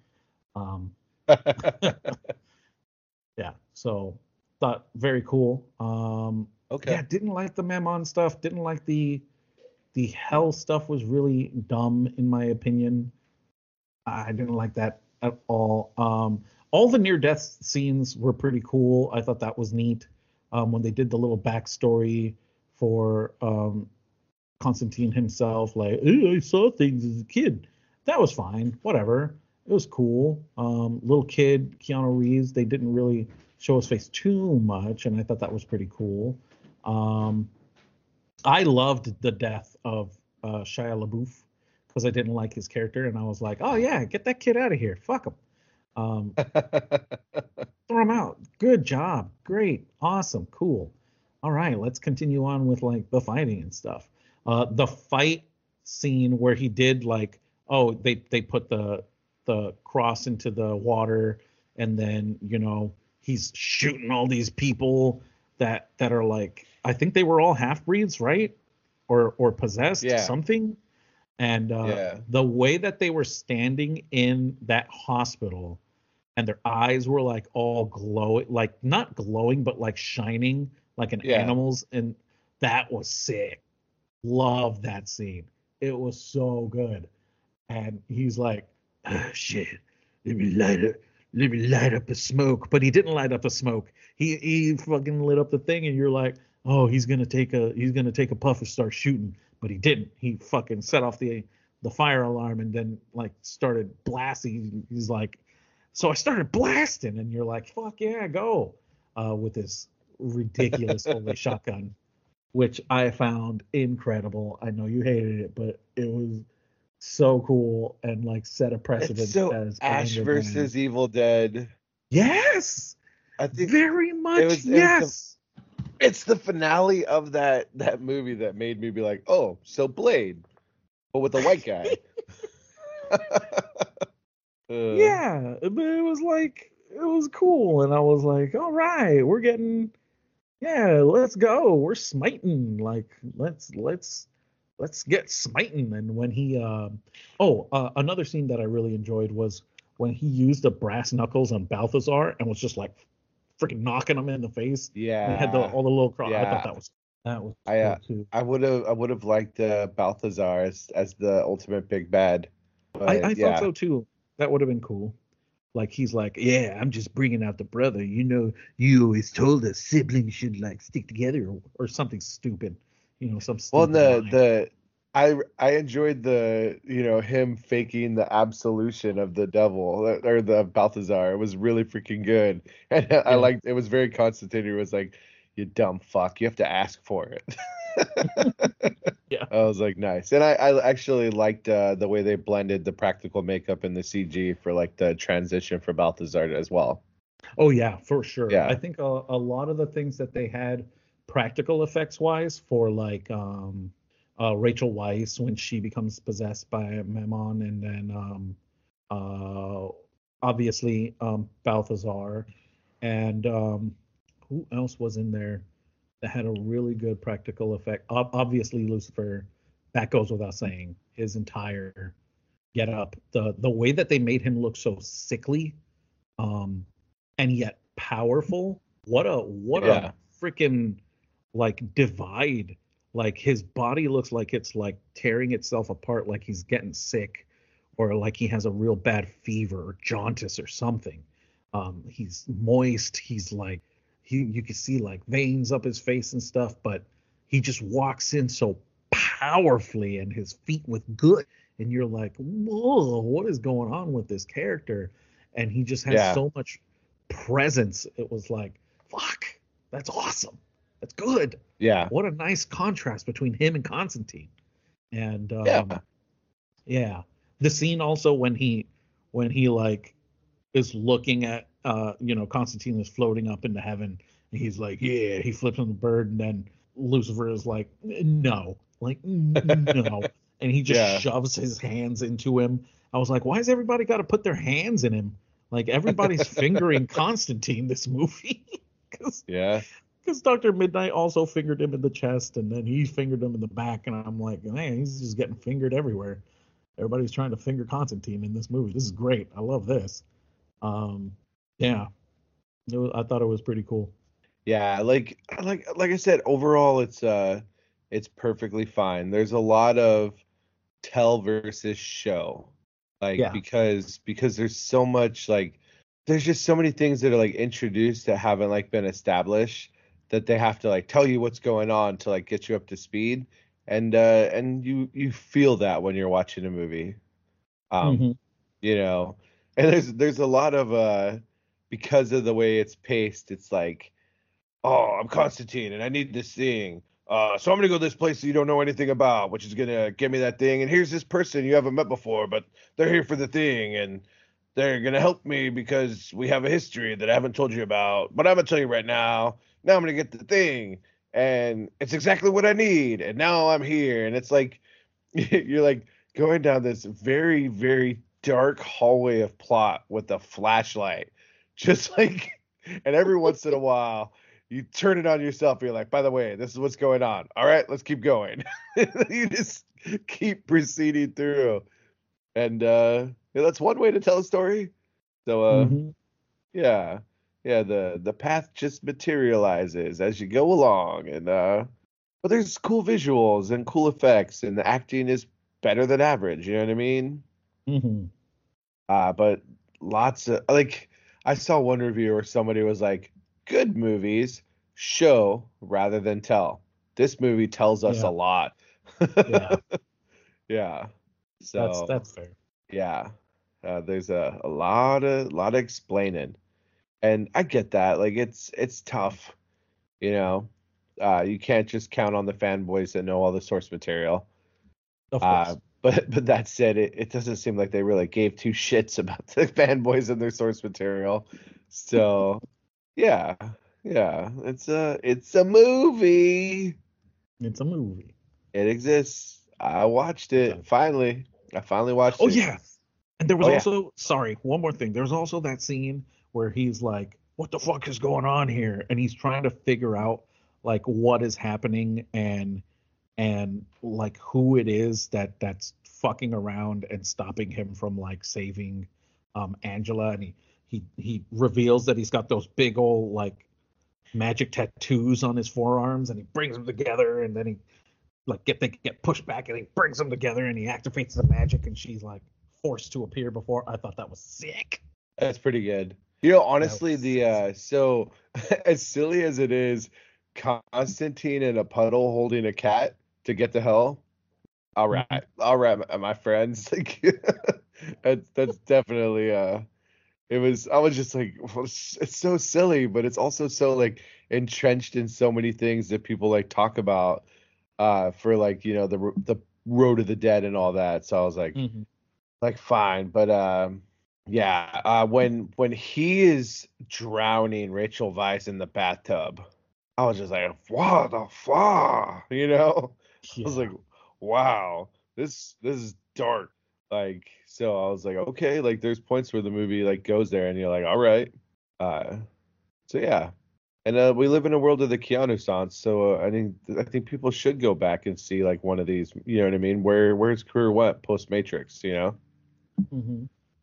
Yeah, so thought very cool. Okay. Yeah, didn't like the Memon stuff. Didn't like the hell stuff. Was really dumb in my opinion. I didn't like that at all. All the near death scenes were pretty cool. I thought that was neat. When they did the little backstory for Constantine himself, like, I saw things as a kid. That was fine. Whatever. It was cool. Little kid, Keanu Reeves, they didn't really show his face too much, and I thought that was pretty cool. I loved the death of Shia LaBeouf because I didn't like his character, and I was like, oh yeah, get that kid out of here. Fuck him. Throw him out. Good job. Great. Awesome. Cool. All right, let's continue on with like the fighting and stuff. The fight scene where he did like, oh, they put the cross into the water, and then, you know, he's shooting all these people that are like, I think they were all half breeds, right? Or possessed, something. And the way that they were standing in that hospital and their eyes were like all glowing, like not glowing, but like shining like an animal's. And that was sick. Love that scene. It was so good. And he's like, oh, shit, let me light up the smoke. But he didn't light up the smoke. He fucking lit up the thing, and you're like, oh, he's gonna take a puff and start shooting. But he didn't. He fucking set off the fire alarm and then like started blasting. He's like, so I started blasting, and you're like, fuck yeah, go. With this ridiculous holy shotgun, which I found incredible. I know you hated it, but it was so cool and like set a precedent. It's so as Ash versus Evil Dead. Yes, I think very much. Yes, it's the finale of that movie that made me be like, oh, so Blade, but with a white guy. Yeah, but it was like, it was cool, and I was like, all right, we're getting, let's go, we're smiting, like let's get smiting. And when he another scene that I really enjoyed was when he used the brass knuckles on Balthazar and was just like freaking knocking him in the face. Yeah, he had all the little cross. Yeah. I thought that was cool too. I would have liked Balthazar as the ultimate big bad. But, I thought so too. That would have been cool. Like he's like, yeah, I'm just bringing out the brother. You know, you always told us siblings should like stick together or something stupid. You know, some stupid line. I enjoyed the, you know, him faking the absolution of the devil or the Balthazar. It was really freaking good. And I liked, it was very Constantine. It was like, you dumb fuck, you have to ask for it. Yeah. I was like, nice. And I actually liked the way they blended the practical makeup and the CG for like the transition for Balthazar as well. Oh yeah, for sure. Yeah. I think a lot of the things that they had practical effects wise for like Rachel Weisz when she becomes possessed by Mammon, and then obviously Balthazar, and who else was in there that had a really good practical effect? Obviously Lucifer, that goes without saying. His entire get up, the way that they made him look so sickly and yet powerful. What a Yeah. freaking like divide. Like his body looks like it's like tearing itself apart, like he's getting sick, or like he has a real bad fever or jaundice or something. He's moist. He's like you can see like veins up his face and stuff, but he just walks in so powerfully and his feet with good, and you're like, whoa, what is going on with this character? And he just has Yeah. so much presence. It was like, fuck, that's awesome. That's good. Yeah. What a nice contrast between him and Constantine. And Yeah. yeah, the scene also when he like is looking at Constantine is floating up into heaven, and he's like, yeah, he flips on the bird, and then Lucifer is like, no, like no, and he just Yeah. shoves his hands into him. I was like, why has everybody got to put their hands in him? Like everybody's fingering Constantine this movie. because Yeah. because Dr. Midnight also fingered him in the chest, and then he fingered him in the back, and I'm like, man, he's just getting fingered everywhere. Everybody's trying to finger Constantine in this movie. This is great. I love this. Um, yeah, I thought it was pretty cool. Yeah, like I said, overall it's perfectly fine. There's a lot of tell versus show. Like Yeah. because there's so much like there's just so many things that are like introduced that haven't like been established that they have to like tell you what's going on to like get you up to speed. And you feel that when you're watching a movie. Um, Hmm. you know, and there's a lot of because of the way it's paced, it's like, oh, I'm Constantine and I need this thing. So I'm gonna go to this place that you don't know anything about, which is gonna give me that thing. And here's this person you haven't met before, but they're here for the thing, and they're gonna help me because we have a history that I haven't told you about. But I'm gonna tell you right now. Now I'm gonna get the thing, and it's exactly what I need. And now I'm here, and it's like you're like going down this very, very dark hallway of plot with a flashlight, just like, and every once in a while you turn it on yourself. And you're like, by the way, this is what's going on. All right, let's keep going. You just keep proceeding through, and yeah, that's one way to tell a story. So Hmm. yeah, yeah, the path just materializes as you go along, and but there's cool visuals and cool effects, and the acting is better than average. You know what I mean? Hmm. But lots of like I saw one review where somebody was like, "Good movies show rather than tell. This movie tells us a Yeah. lot." Yeah. Yeah. That's So that's fair. yeah, there's a lot of explaining, and I get that. Like it's tough, you know. You can't just count on the fanboys that know all the source material. Of Uh, course. but that said, it doesn't seem like they really gave two shits about the fanboys and their source material. So yeah, yeah, it's a movie. It's a movie. It exists. I watched it Exactly. finally. I finally watched Oh it. yeah. And there was Oh yeah, also, sorry, one more thing. There's also that scene where he's like, "What the fuck is going on here?" And he's trying to figure out like what is happening, and like who it is that's fucking around and stopping him from like saving Angela. And he reveals that he's got those big old like magic tattoos on his forearms, and he brings them together, and then he like they get pushed back, and he brings them together, and he activates the magic, and she's like forced to appear before. I thought that was sick. that's pretty good. You know, That was honestly, the sick, sick. so as silly as it is, Constantine in a puddle holding a cat to get to hell. Mhm. All right, my friends. Like that's definitely it was I was just like well, it's so silly, but it's also so like entrenched in so many things that people like talk about for like, you know, the road of the dead and all that. So I was Mhm. like fine, but yeah, when he is drowning Rachel Weisz in the bathtub, I was just like, what the fuck? You know? I was like, Yeah. wow, this is dark. Like, so I was like, okay, like there's points where the movie like goes there and you're like, all right. Uh, so yeah. And we live in a world of the Keanu sans, so I think people should go back and see like one of these, you know what I mean? Where his career went post Matrix, you know? Mhm.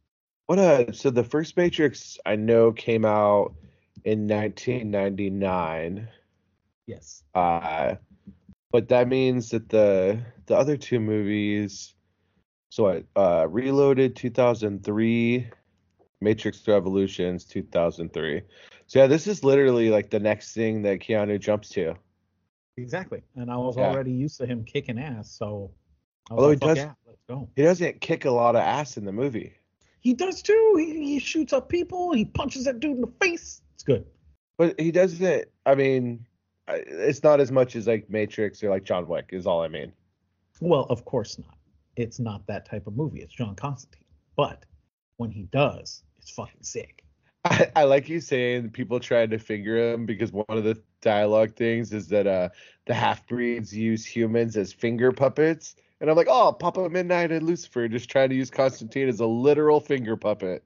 So the first Matrix I know came out in 1999. Yes. But that means that the other two movies, so Reloaded 2003, Matrix Revolutions 2003. So yeah, this is literally like the next thing that Keanu jumps to. Exactly. And I was Yeah. already used to him kicking ass, so I was Although like, fuck yeah, let's go. he doesn't kick a lot of ass in the movie. He does too. He shoots up people. He punches that dude in the face. It's good. But he doesn't, I mean, it's not as much as like Matrix or like John Wick is all I mean. Well, of course not. It's not that type of movie. It's John Constantine. But when he does, it's fucking sick. I like you saying people trying to finger him because one of the dialogue things is that the half breeds use humans as finger puppets. And I'm like, oh, Papa Midnight and Lucifer just trying to use Constantine as a literal finger puppet.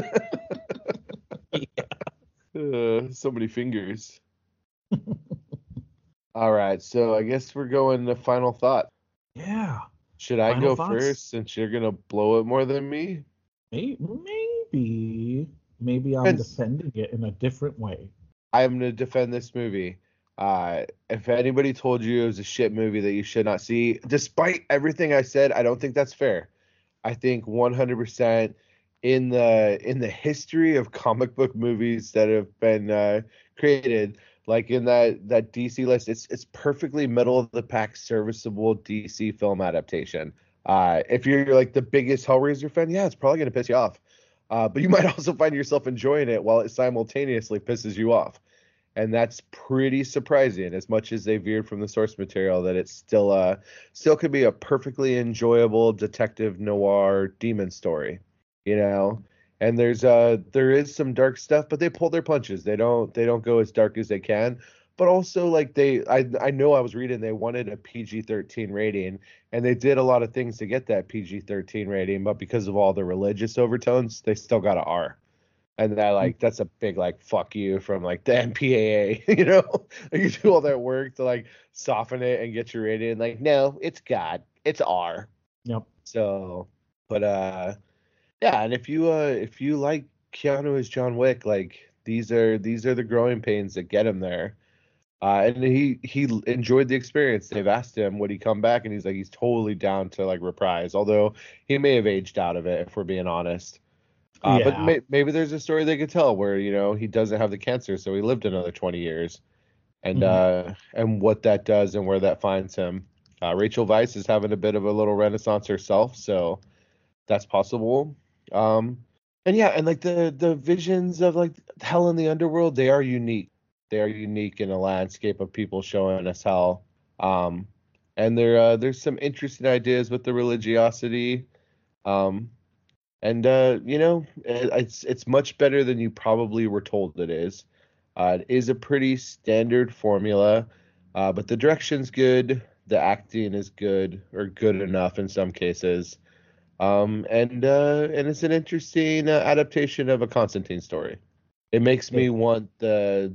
So many fingers. All right, so I guess we're going to final thought. Yeah. Should I Final go thoughts? first since you're gonna blow it more than me? Maybe I'm Depends. defending it in a different way. I'm gonna defend this movie. If anybody told you it was a shit movie that you should not see, despite everything I said, I don't think that's fair. I think 100% in the history of comic book movies that have been created, like in that DC list, it's perfectly middle of the pack, serviceable DC film adaptation. If you're like the biggest Hellraiser fan, yeah, it's probably gonna piss you off. But you might also find yourself enjoying it while it simultaneously pisses you off. And that's pretty surprising, as much as they veered from the source material, that it's still could be a perfectly enjoyable detective noir demon story, you know. And there is some dark stuff, but they pull their punches. They don't go as dark as they can. But also, like I know I was reading they wanted a PG-13 rating, and they did a lot of things to get that PG-13 rating, but because of all the religious overtones, they still got a R. And that that's a big like fuck you from like the MPAA, you know? Like, you do all that work to like soften it and get your rating. Like, no, it's God. It's R. Yep. So, but yeah, and if you like Keanu as John Wick, like these are the growing pains that get him there. And he enjoyed the experience. They've asked him would he come back, and he's like he's totally down to like reprise. Although he may have aged out of it, if we're being honest. But Yeah. maybe there's a story they could tell where he doesn't have the cancer, so he lived another 20 years, Mhm. and what that does and where that finds him. Rachel Weisz is having a bit of a little renaissance herself, so that's possible. Um, and yeah, and like the visions of like hell in the underworld, they are unique. They are unique in a landscape of people showing us hell. Um, and there's some interesting ideas with the religiosity. Um, and it's much better than you probably were told it is. It is a pretty standard formula, but the direction's good, the acting is good or good enough in some cases. And it's an interesting adaptation of a Constantine story. It makes Yeah. me want the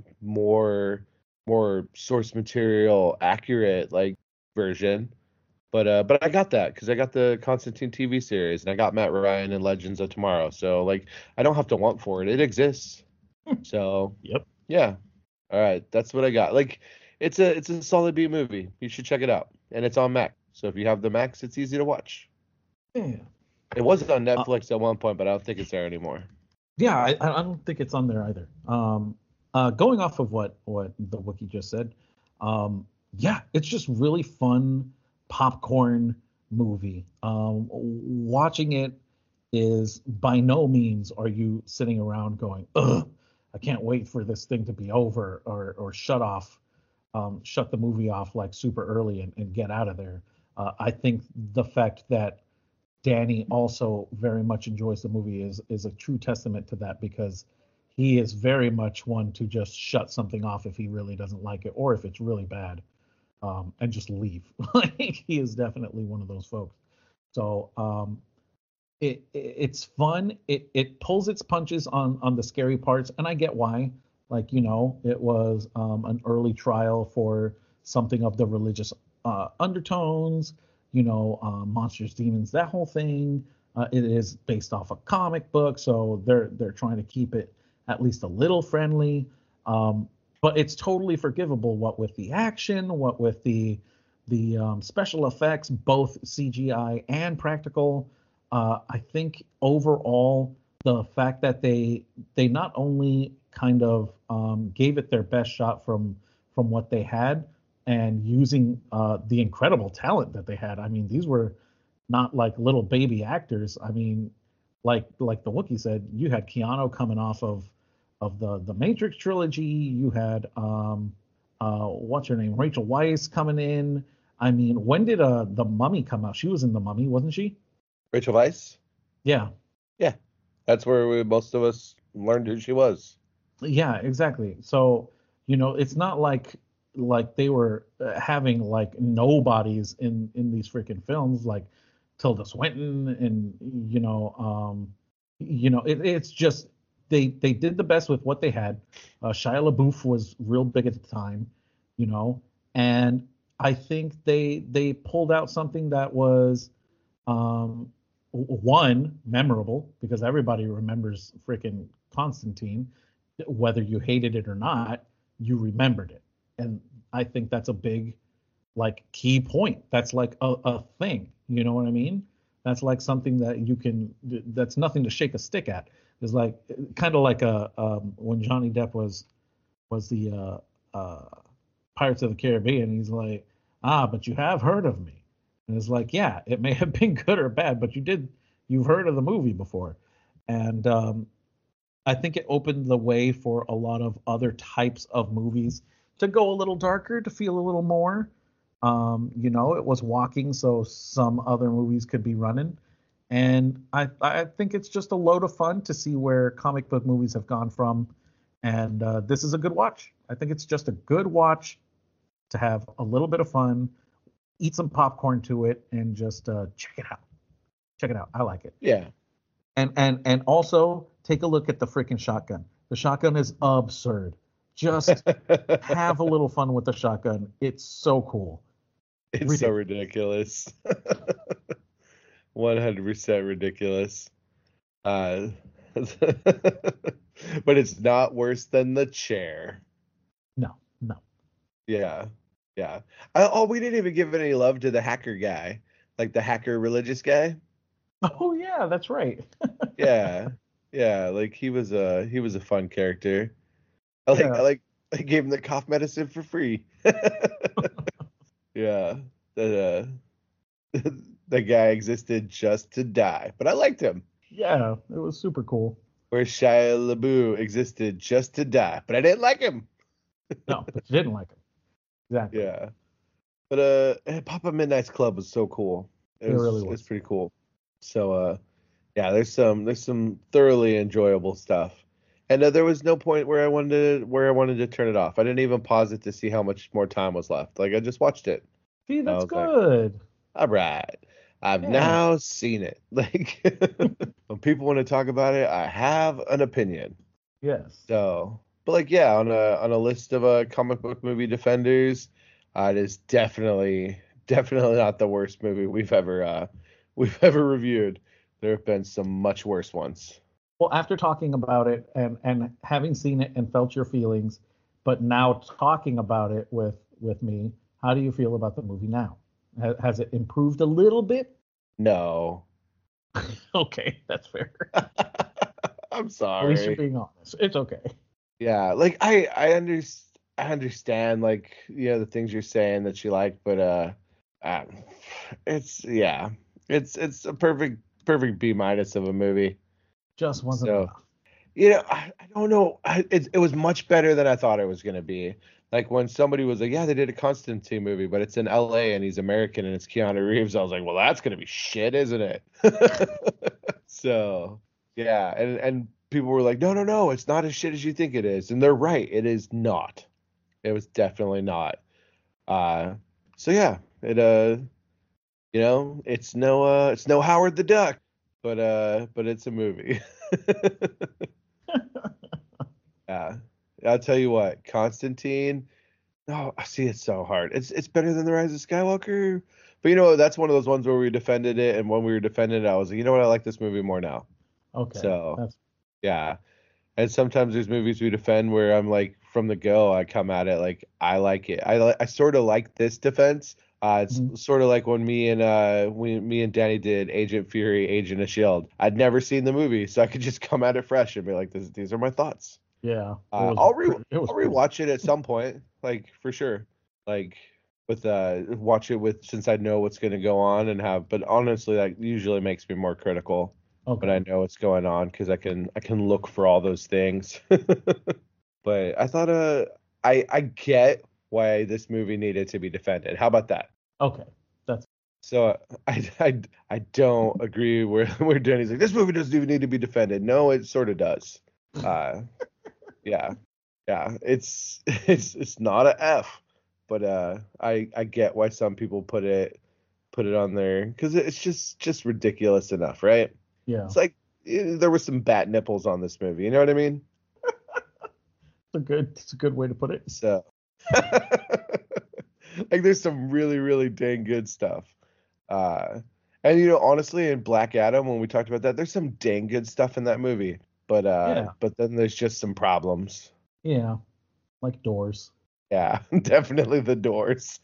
more source material accurate like version, but I got that because I got the Constantine TV series and I got Matt Ryan and Legends of Tomorrow. So like I don't have to want for it. It exists. So Yep. yeah. All right, that's what I got. Like it's a solid B movie. You should check it out. And it's on Max. So if you have the Max, it's easy to watch. Yeah. It was on Uh, Netflix at one point, but I don't think it's there anymore. yeah. I don't think it's on there either. Going off of what the Wookiee just said, yeah, it's just really fun popcorn movie. Watching it is by no means are you sitting around going, ugh, I can't wait for this thing to be over or shut the movie off like super early and get out of there. I think the fact that Danny also very much enjoys the movie is a true testament to that because he is very much one to just shut something off if he really doesn't like it or if it's really bad, and just leave. Like he is definitely one of those folks. So it's fun. It pulls its punches on the scary parts, and I get why. Like it was an early trial for something of the religious undertones. Monsters, demons, that whole thing. It is based off a comic book, so they're trying to keep it at least a little friendly. But it's totally forgivable. What with the action, what with the special effects, both CGI and practical. I think overall the fact that they not only kind of gave it their best shot from what they had and using the incredible talent that they had. I mean, these were not like little baby actors. I mean, like the Wookiee said, you had Keanu coming off of the Matrix trilogy. You had what's her name, Rachel Weisz coming in. I mean, when did the Mummy come out? She was in the Mummy, wasn't she? Rachel Weisz? Yeah, Yeah. That's where most of us learned who she was. yeah, exactly. So it's not like they were having like nobodies in these freaking films like Tilda Swinton and it's just they did the best with what they had. Shia LaBeouf was real big at the time, you know, and I think they pulled out something that was one memorable because everybody remembers freaking Constantine, whether you hated it or not, you remembered it, and I think that's a big like key point. That's like a thing. You know what I mean? That's like something that you can. That's nothing to shake a stick at. It's like kind of like when Johnny Depp was the Pirates of the Caribbean. He's like, but you have heard of me, and it's like, yeah, it may have been good or bad, but you've heard of the movie before, and I think it opened the way for a lot of other types of movies to go a little darker, to feel a little more. It was walking, so some other movies could be running. And I think it's just a load of fun to see where comic book movies have gone from. And this is a good watch. I think it's just a good watch to have a little bit of fun, eat some popcorn to it, and just check it out. Check it out. I like it. Yeah. And also take a look at the freaking shotgun. The shotgun is absurd. Just have a little fun with the shotgun. It's so cool. It's so ridiculous. 100% ridiculous. But it's not worse than the chair. No. Yeah. We didn't even give any love to the hacker guy, like the hacker religious guy. Oh yeah, that's right. Yeah. Like he was a fun character. I gave him the cough medicine for free. Yeah. The guy existed just to die, but I liked him. Yeah, it was super cool. Where Shia LaBeouf existed just to die, but I didn't like him. No, but you didn't like him. Exactly. Yeah. But Papa Midnight's Club was so cool. It really was. It was pretty cool. So there's some thoroughly enjoyable stuff. And there was no point where I wanted to turn it off. I didn't even pause it to see how much more time was left. Like I just watched it. See, that's good. Like, all right. I've now seen it. Like when people want to talk about it, I have an opinion. Yes. So, but like on a list of comic book movie defenders, it is definitely not the worst movie we've ever reviewed. There have been some much worse ones. Well, after talking about it and having seen it and felt your feelings, but now talking about it with me, how do you feel about the movie now? Has it improved a little bit? No. Okay, that's fair. I'm sorry. At least you're being honest. It's okay. Yeah, like I understand like the things you're saying that you like, but it's a perfect B- of a movie. Just wasn't enough. I don't know. It was much better than I thought it was going to be. Like when somebody was like, yeah, they did a Constantine movie, but it's in LA and he's American and it's Keanu Reeves. I was like, well, that's going to be shit, isn't it? So, yeah. And people were like, no, it's not as shit as you think it is. And they're right. It is not. It was definitely not. So yeah, it's no Howard the Duck, but it's a movie. Yeah. I'll tell you what, Constantine. No, I see it's so hard. It's better than The Rise of Skywalker, But you know, that's one of those ones where we defended it, and when we were defending it, I was like, you know what, I like this movie more now. Okay. So yeah. And sometimes there's movies we defend where I'm like, from the go, I come at it like I like it. I sort of like this defense. It's sort of like when me and Danny did Agent Fury, Agent of Shield. I'd never seen the movie, so I could just come at it fresh and be like, these are my thoughts. Yeah. I'll rewatch it at some point, like for sure. Like with watch it with, since I know what's going to go on and have. But honestly, that usually makes me more critical. Okay. When I know what's going on, because I can look for all those things. But I thought I get why this movie needed to be defended. How about that? Okay. That's So I don't agree where Danny's like, this movie doesn't even need to be defended. No, it sort of does. Yeah. It's not a F, but I get why some people put it on there, because it's just ridiculous enough, right? Yeah. It's like there were some bat nipples on this movie. You know what I mean? It's a good way to put it. So, like, there's some really, really dang good stuff. And you know, honestly, in Black Adam, when we talked about that, there's some dang good stuff in that movie. But but then there's just some problems. Yeah, like doors. Yeah, definitely the doors.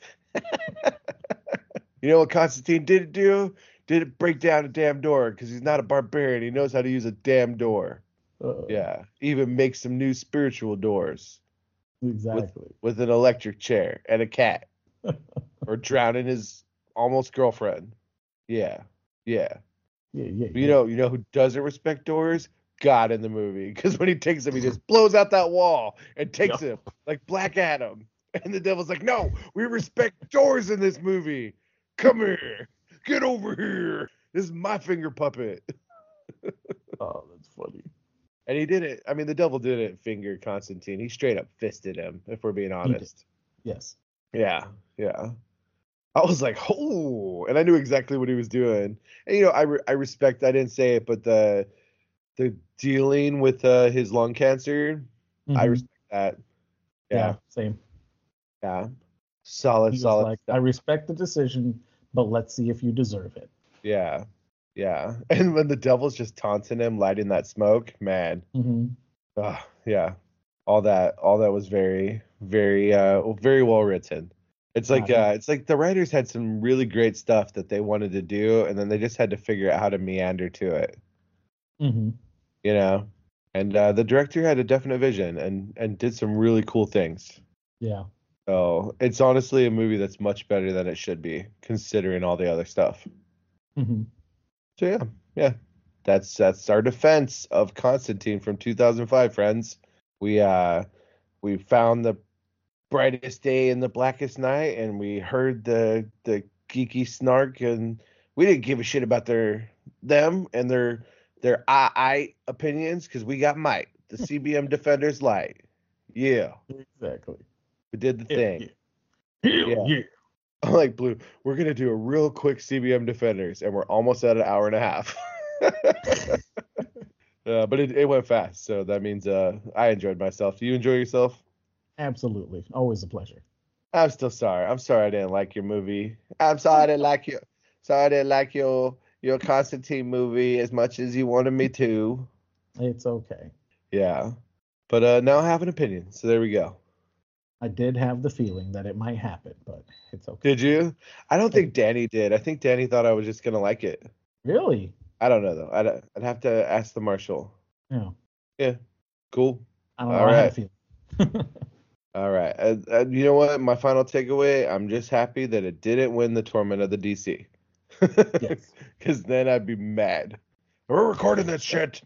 You know what Constantine didn't do? Didn't break down a damn door, because he's not a barbarian. He knows how to use a damn door. Yeah, even make some new spiritual doors. Exactly. With an electric chair and a cat. Or drowning his almost girlfriend. Yeah. You know who doesn't respect doors? God in the movie. Because when he takes him, he just blows out that wall and takes him like Black Adam. And the devil's like, no, we respect doors in this movie. Come here. Get over here. This is my finger puppet. Oh, that's funny. And he did it. I mean, the devil didn't finger Constantine. He straight up fisted him, if we're being honest. Yes. Yeah. I was like, oh, and I knew exactly what he was doing. And you know, I respect. I didn't say it, but the dealing with his lung cancer, I respect that. Yeah, same. Yeah, solid. Like, I respect the decision, but let's see if you deserve it. Yeah. And when the devil's just taunting him, lighting that smoke, man. Yeah. All that was very, very, very well written. It's like the writers had some really great stuff that they wanted to do, and then they just had to figure out how to meander to it. You know, and the director had a definite vision and did some really cool things. Yeah. So it's honestly a movie that's much better than it should be, considering all the other stuff. So yeah, that's our defense of Constantine from 2005, friends. We found the brightest day in the blackest night, and we heard the geeky snark, and we didn't give a shit about them and their I opinions, because we got Mike, the CBM Defenders Light. Yeah, exactly. We did the thing. Yeah. I'm like, Blue, we're gonna do a real quick CBM Defenders, and we're almost at an hour and a half. But it went fast, so that means I enjoyed myself. Do you enjoy yourself? Absolutely, always a pleasure. I'm still sorry. I'm sorry I didn't like your movie. I'm sorry I didn't like you. Sorry I didn't like your Constantine movie as much as you wanted me to. It's okay. Yeah, but now I have an opinion, so there we go. I did have the feeling that it might happen, but it's okay. Did you? I don't think Danny did. I think Danny thought I was just gonna like it. Really? I don't know though. I'd have to ask the marshal. Yeah. Yeah. Cool. I don't know. I had a feeling. All right. You know what? My final takeaway, I'm just happy that it didn't win the Torment of the DC. Yes. Because then I'd be mad. We're recording that shit.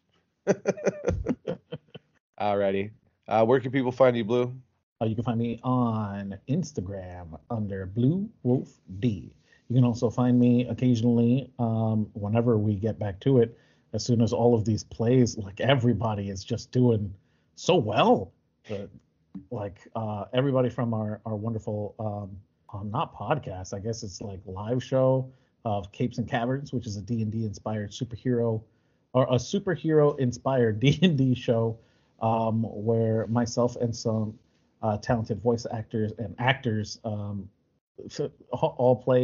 Alrighty. Where can people find you, Blue? You can find me on Instagram under Blue Wolf D. You can also find me occasionally whenever we get back to it, as soon as all of these plays, like everybody is just doing so well. Everybody from our wonderful, not podcast, I guess it's like live show of Capes and Caverns, which is a D&D inspired superhero, or a superhero inspired D&D show, where myself and some talented voice actors and actors all play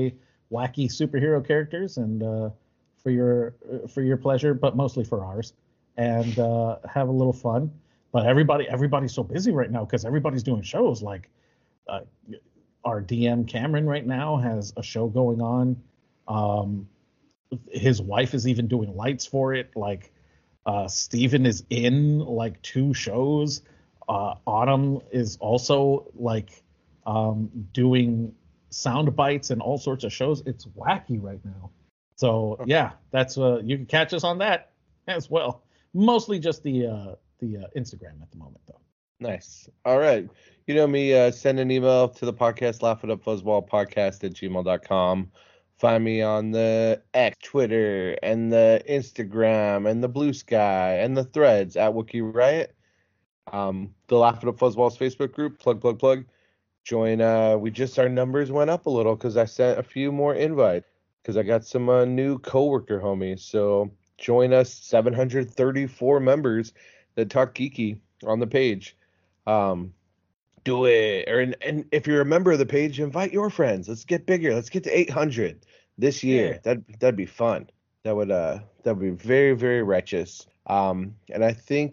wacky superhero characters, and for your pleasure, but mostly for ours, and have a little fun. But everybody's so busy right now because everybody's doing shows. Like our DM Cameron right now has a show going on. His wife is even doing lights for it. Like Steven is in like 2 shows. Autumn is also like doing sound bites and all sorts of shows. It's wacky right now. So yeah, that's you can catch us on that as well. Mostly just the Instagram at the moment though. Nice. All right. You know me, send an email to the podcast, laughitupfuzzballpodcast@gmail.com. Find me on the X, Twitter, and the Instagram, and the Blue Sky, and the Threads at Wookie Riot. The Laugh It Up Fuzzballs Facebook group, plug. Join. Our numbers went up a little because I sent a few more invites because I got some new coworker homies. So join us, 734 members that talk geeky on the page. Do it. And if you're a member of the page, invite your friends. Let's get bigger. Let's get to 800 this year. Yeah. That'd be fun. That would be very, very righteous. And I think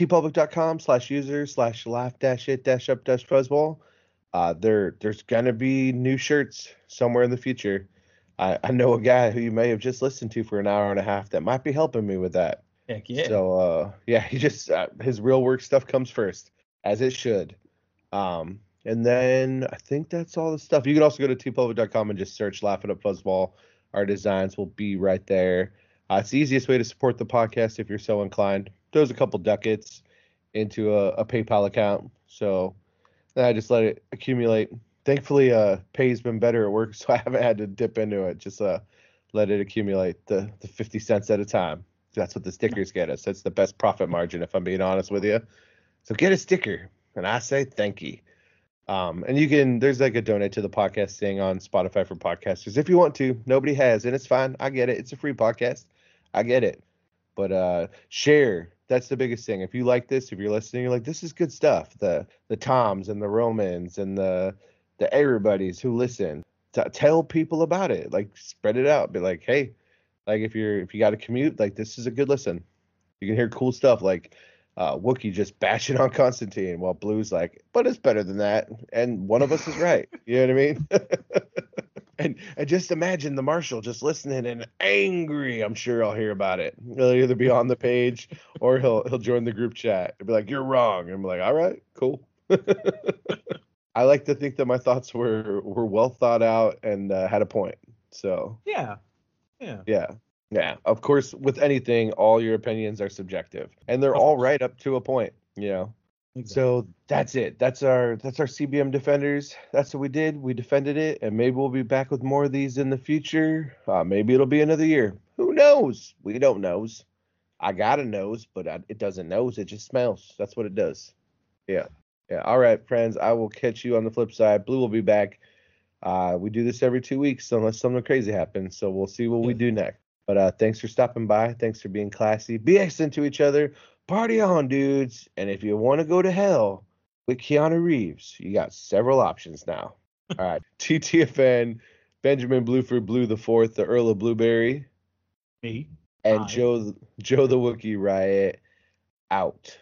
tpublic.com/user/laugh-it-up-fuzzball. There's gonna be new shirts somewhere in the future. I know a guy who you may have just listened to for an hour and a half that might be helping me with that. Heck yeah. So yeah, he just his real work stuff comes first, as it should. And then I think that's all the stuff. You can also go to tpublic.com and just search Laugh It Up Fuzzball. Our designs will be right there. It's the easiest way to support the podcast if you're so inclined. There's a couple ducats into a PayPal account, so then I just let it accumulate. Thankfully, pay's been better at work, so I haven't had to dip into it. Just let it accumulate the 50 cents at a time. That's what the stickers get us. That's the best profit margin, if I'm being honest with you. So get a sticker, and I say thank you. And there's like a donate to the podcast thing on Spotify for podcasters if you want to. Nobody has, and it's fine. I get it. It's a free podcast. I get it. But share. That's the biggest thing. If you like this, if you're listening, you're like, this is good stuff. The Toms and the Romans and the everybody's who listen. Tell people about it. Like, spread it out. Be like, hey, like if you got a commute, like this is a good listen. You can hear cool stuff like Wookie just bashing on Constantine while Blue's like, but it's better than that. And one of us is right. You know what I mean? And just imagine the Marshal just listening and angry. I'm sure I'll hear about it. He'll either be on the page or he'll join the group chat and be like, you're wrong. And I'm like, all right, cool. I like to think that my thoughts were well thought out and had a point. So Yeah. Of course, with anything, all your opinions are subjective, and they're all right up to a point. You know. Exactly. So that's it. That's our CBM Defenders. That's what we did. We defended it, and maybe we'll be back with more of these in the future. Maybe it'll be another year. Who knows? We don't knows. I got a nose, but it doesn't nose. It just smells. That's what it does. Yeah. All right, friends. I will catch you on the flip side. Blue will be back. We do this every 2 weeks unless something crazy happens. So we'll see what we do next. But thanks for stopping by. Thanks for being classy. Be excellent to each other. Party on, dudes. And if you want to go to hell with Keanu Reeves, you got several options now. All right. TTFN, Benjamin Blueford Blue the Fourth, the Earl of Blueberry. Me. And Joe the Wookie Riot out.